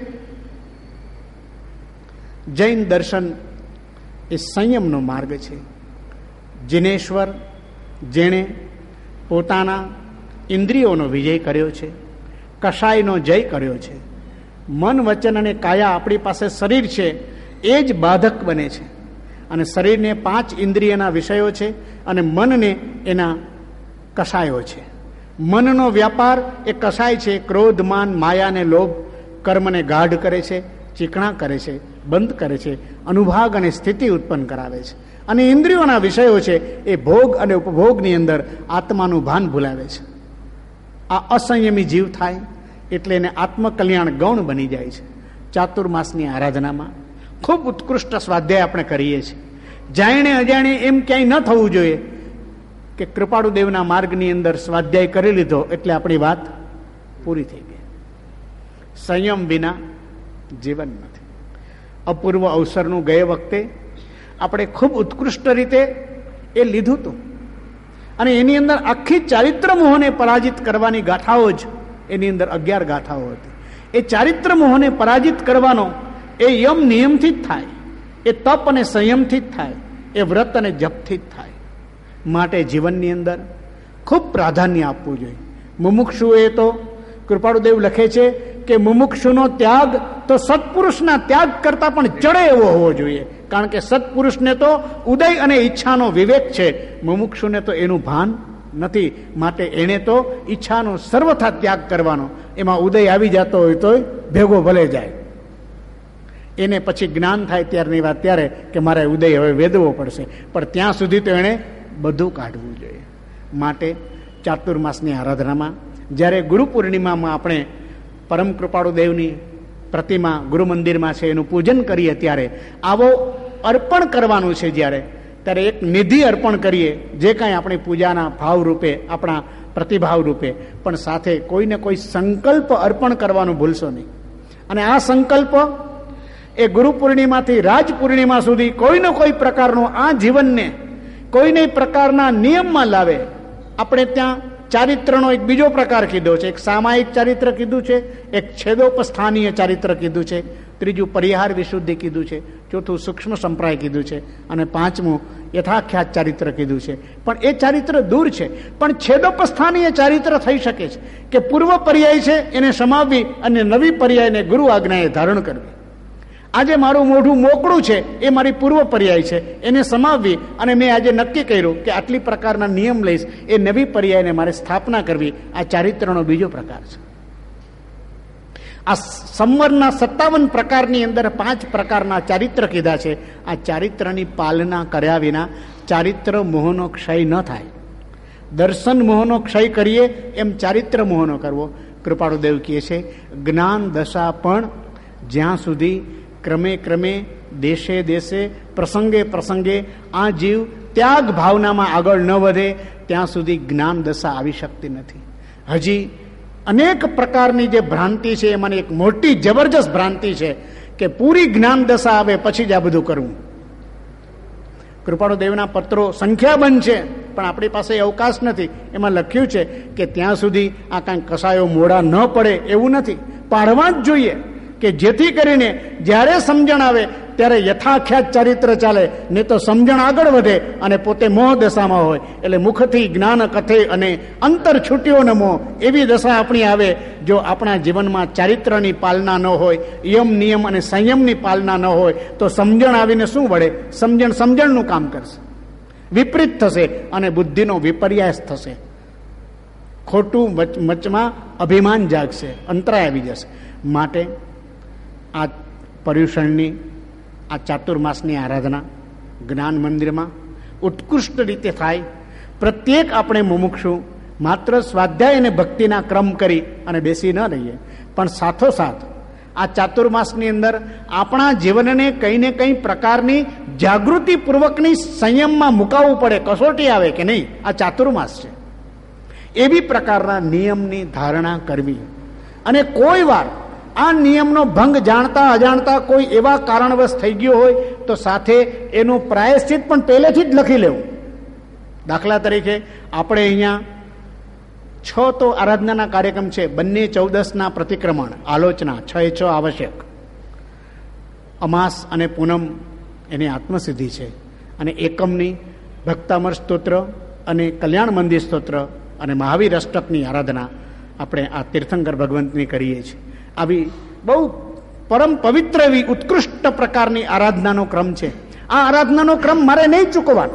જૈન દર્શન એ સંયમનો માર્ગ છે. જિનેશ્વર જેણે પોતાના ઇન્દ્રિયોનો વિજય કર્યો છે, કષાયનો જય કર્યો છે, મન, વચન અને કાયા આપણી પાસે શરીર છે એ જ બાધક બને છે. અને શરીરને 5 ઇન્દ્રિયના વિષયો છે અને મનને એના કષાયો છે. મનનો વ્યાપાર એ કષાય છે. ક્રોધ, માન, માયા અને લોભ કર્મને ગાઢ કરે છે, ચીકણા કરે છે, બંધ કરે છે, અનુભાગ અને સ્થિતિ ઉત્પન્ન કરાવે છે. અને ઇન્દ્રિયોના વિષયો છે એ ભોગ અને ઉપભોગની અંદર આત્માનું ભાન ભૂલાવે છે. આ અસંયમી જીવ થાય એટલે એને આત્મકલ્યાણ ગૌણ બની જાય છે. ચાતુર્માસની આરાધનામાં ખૂબ ઉત્કૃષ્ટ સ્વાધ્યાય આપણે કરીએ છીએ. જાણે અજાણે એમ ક્યાંય ન થવું જોઈએ કે કૃપાળુદેવના માર્ગની અંદર સ્વાધ્યાય કરી લીધો એટલે આપણી વાત પૂરી થઈ ગઈ. સંયમ વિના જીવન નથી. અપૂર્વ અવસરનું ગયે વખતે આપણે ખૂબ ઉત્કૃષ્ટ રીતે એ લીધું હતું. અને એની અંદર આખી ચારિત્ર મોહને પરાજિત કરવાની ગાથાઓ જ એની અંદર 11 ગાથાઓ હતી. એ ચારિત્ર મોહને પરાજિત કરવાનો એ યમ નિયમથી જ થાય, એ તપ અને સંયમથી જ થાય, એ વ્રત અને જપથી જ થાય. માટે જીવનની અંદર ખૂબ પ્રાધાન્ય આપવું જોઈએ. મુમુક્ષુએ તો કૃપાળુદેવ લખે છે કે મુમુક્ષુનો ત્યાગ તો સત્પુરુષના ત્યાગ કરતા પણ ચડે એવો હોવો જોઈએ. કારણ કે સત્પુરુષને તો ઉદય અને ઈચ્છાનો વિવેક છે, મુમુક્ષુને તો એનું ભાન નથી. માટે એને તો ઈચ્છાનો સર્વથા ત્યાગ કરવાનો. એમાં ઉદય આવી જતો હોય તો ભેગો ભલે જાય. એને પછી જ્ઞાન થાય ત્યારની વાત ત્યારે કે મારે ઉદય હવે વેદવો પડશે, પણ ત્યાં સુધી તો એણે બધું કાઢવું જોઈએ. માટે ચાતુર્માસની આરાધનામાં જ્યારે ગુરુ પૂર્ણિમામાં આપણે પરમ કૃપાળુ દેવની પ્રતિમા ગુરુ મંદિરમાં છે, એનું પૂજન કરીએ ત્યારે આવો અર્પણ કરવાનું છે. જ્યારે ત્યારે એક નિધિ અર્પણ કરીએ, જે કાંઈ આપણી પૂજાના ભાવ રૂપે, આપણા પ્રતિભાવ રૂપે, પણ સાથે કોઈને કોઈ સંકલ્પ અર્પણ કરવાનું ભૂલશો નહીં. અને આ સંકલ્પ એ ગુરુ પૂર્ણિમાથી રાજ પૂર્ણિમા સુધી કોઈને કોઈ પ્રકારનો આ જીવનને કોઈને પ્રકારના નિયમમાં લાવે. આપણે ત્યાં ચારિત્રનો એક બીજો પ્રકાર કીધો છે. એક સામાયિક ચારિત્ર કીધું છે, એક છેદોપસ્થાનીય ચારિત્ર કીધું છે, ત્રીજું પરિહાર વિશુદ્ધિ કીધું છે, ચોથું સૂક્ષ્મ સંપ્રાય કીધું છે, અને પાંચમું યથાખ્યાત ચારિત્ર કીધું છે. પણ એ ચારિત્ર દૂર છે. પણ છેદોપસ્થાનીય ચારિત્ર થઈ શકે છે કે પૂર્વ પર્યાય છે એને સમાવવી અને નવી પર્યાયને ગુરુ આજ્ઞાએ ધારણ કરવી. આજે મારું મોઢું મોકળું છે એ મારી પૂર્વ પર્યાય છે, એને સમાવવી, અને મેં આજે નક્કી કર્યું કે આટલી પ્રકારના નિયમ લઈશ, એ નવી પર્યાયને મારે સ્થાપના કરવી. આ ચારિત્રનો બીજો પ્રકાર છે. આ સંવરના 57 પ્રકારની અંદર 5 પ્રકારના ચારિત્ર કીધા છે. આ ચારિત્રની પાલના કર્યા વિના ચારિત્ર મોહનો ક્ષય ન થાય. દર્શન મોહનો ક્ષય કરીએ એમ ચારિત્ર મોહનો કરવો. કૃપાળુ દેવ કહે છે, જ્ઞાન દશા પણ જ્યાં સુધી ક્રમે ક્રમે દેશે દેશે પ્રસંગે પ્રસંગે આ જીવ ત્યાગ ભાવનામાં આગળ ન વધે ત્યાં સુધી જ્ઞાન દશા આવી શકતી નથી. હજી અનેક પ્રકારની જે ભ્રાંતિ છે એમાંની એક મોટી જબરજસ્ત ભ્રાંતિ છે કે પૂરી જ્ઞાન દશા આવે પછી જ આ બધું કરવું. કૃપાળુ દેવના પત્રો સંખ્યાબંધ છે, પણ આપણી પાસે અવકાશ નથી. એમાં લખ્યું છે કે ત્યાં સુધી આ કાંઈ કસાયો મોડા ન પડે એવું નથી, પાડવા જ જોઈએ, કે જેથી કરીને જ્યારે સમજણ આવે ત્યારે યથાખ્યાત ચારિત્ર ચાલે, નહીં તો સમજણ આગળ વધે અને પોતે મોહ દશામાં હોય. એટલે મુખથી જ્ઞાન કથે અને અંતર છૂટ્યો ન મોહ, એવી દશા આપણી આવે જો આપણા જીવનમાં ચારિત્રની પાલના ન હોય, યમ નિયમ અને સંયમની પાલના ન હોય તો સમજણ આવીને શું વળે? સમજણનું કામ કરશે, વિપરીત થશે અને બુદ્ધિનો વિપર્યાસ થશે. ખોટું મચમાં અભિમાન જાગશે, અંતરાય આવી જશે. માટે આ પર્યુષણની, આ ચાતુર્માસની આરાધના જ્ઞાન મંદિરમાં ઉત્કૃષ્ટ રીતે થાય. પ્રત્યેક આપણે મુમુક્ષુ માત્ર સ્વાધ્યાય અને ભક્તિના ક્રમ કરી અને બેસી ન રહીએ, પણ સાથોસાથ આ ચાતુર્માસની અંદર આપણા જીવનને કંઈ ને કંઈ પ્રકારની જાગૃતિપૂર્વકની સંયમમાં મુકાવવું પડે. કસોટી આવે કે નહીં, આ ચાતુર્માસ છે, એવી પ્રકારના નિયમની ધારણા કરવી. અને કોઈ વાર આ નિયમનો ભંગ જાણતા અજાણતા કોઈ એવા કારણવશ થઈ ગયો હોય તો સાથે એનું પ્રાયશ્ચિત પણ પહેલેથી જ લખી લેવું. દાખલા તરીકે આપણે અહીંયા 6 તો આરાધનાના કાર્યક્રમ છે, બંને 14ના પ્રતિક્રમણ, આલોચના 6 આવશ્યક, અમાસ અને પૂનમ એની આત્મસિદ્ધિ છે, અને એકમની ભક્તામર સ્તોત્ર અને કલ્યાણ મંદિર સ્તોત્ર અને મહાવીર અષ્ટકની આરાધના આપણે આ તીર્થંકર ભગવંતની કરીએ છીએ. આવી બહુ પરમ પવિત્ર એવી ઉત્કૃષ્ટ પ્રકારની આરાધનાનો ક્રમ છે. આ આરાધનાનો ક્રમ મારે નહીં ચૂકવાનો.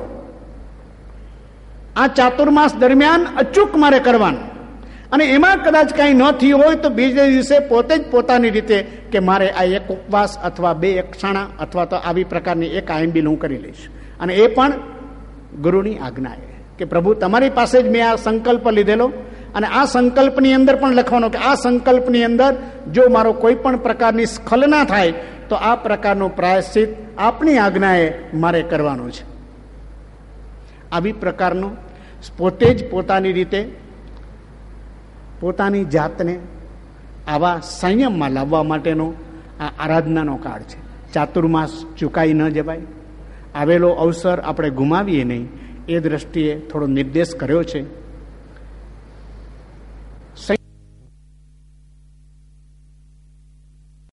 આ ચાતુર્માસ દરમિયાન અચૂક મારે કરવાનું. અને એમાં કદાચ કાંઈ ન થયું હોય તો બીજે દિવસે પોતે જ પોતાની રીતે કે મારે આ એક ઉપવાસ અથવા 2 એકક્ષાણા અથવા તો આવી પ્રકારની એક આયંબિલ હું કરી લઈશ. અને એ પણ ગુરુની આજ્ઞાએ કે પ્રભુ તમારી પાસે જ મેં આ સંકલ્પ લીધેલો, અને આ સંકલ્પની અંદર પણ લખવાનો કે આ સંકલ્પની અંદર જો મારો કોઈ પણ પ્રકારની સ્ખલના થાય તો આ પ્રકારનું પ્રાયશ્ચિત આપની આજ્ઞાએ મારે કરવાનું છે. આવી પ્રકારનું પોતે જ પોતાની રીતે પોતાની જાતને આવા સંયમમાં લાવવા માટેનો આ આરાધનાનો કાળ છે. ચાતુર્માસ ચૂકાઈ ન જવાય, આવેલો અવસર આપણે ગુમાવીએ નહીં, એ દ્રષ્ટિએ થોડો નિર્દેશ કર્યો છે.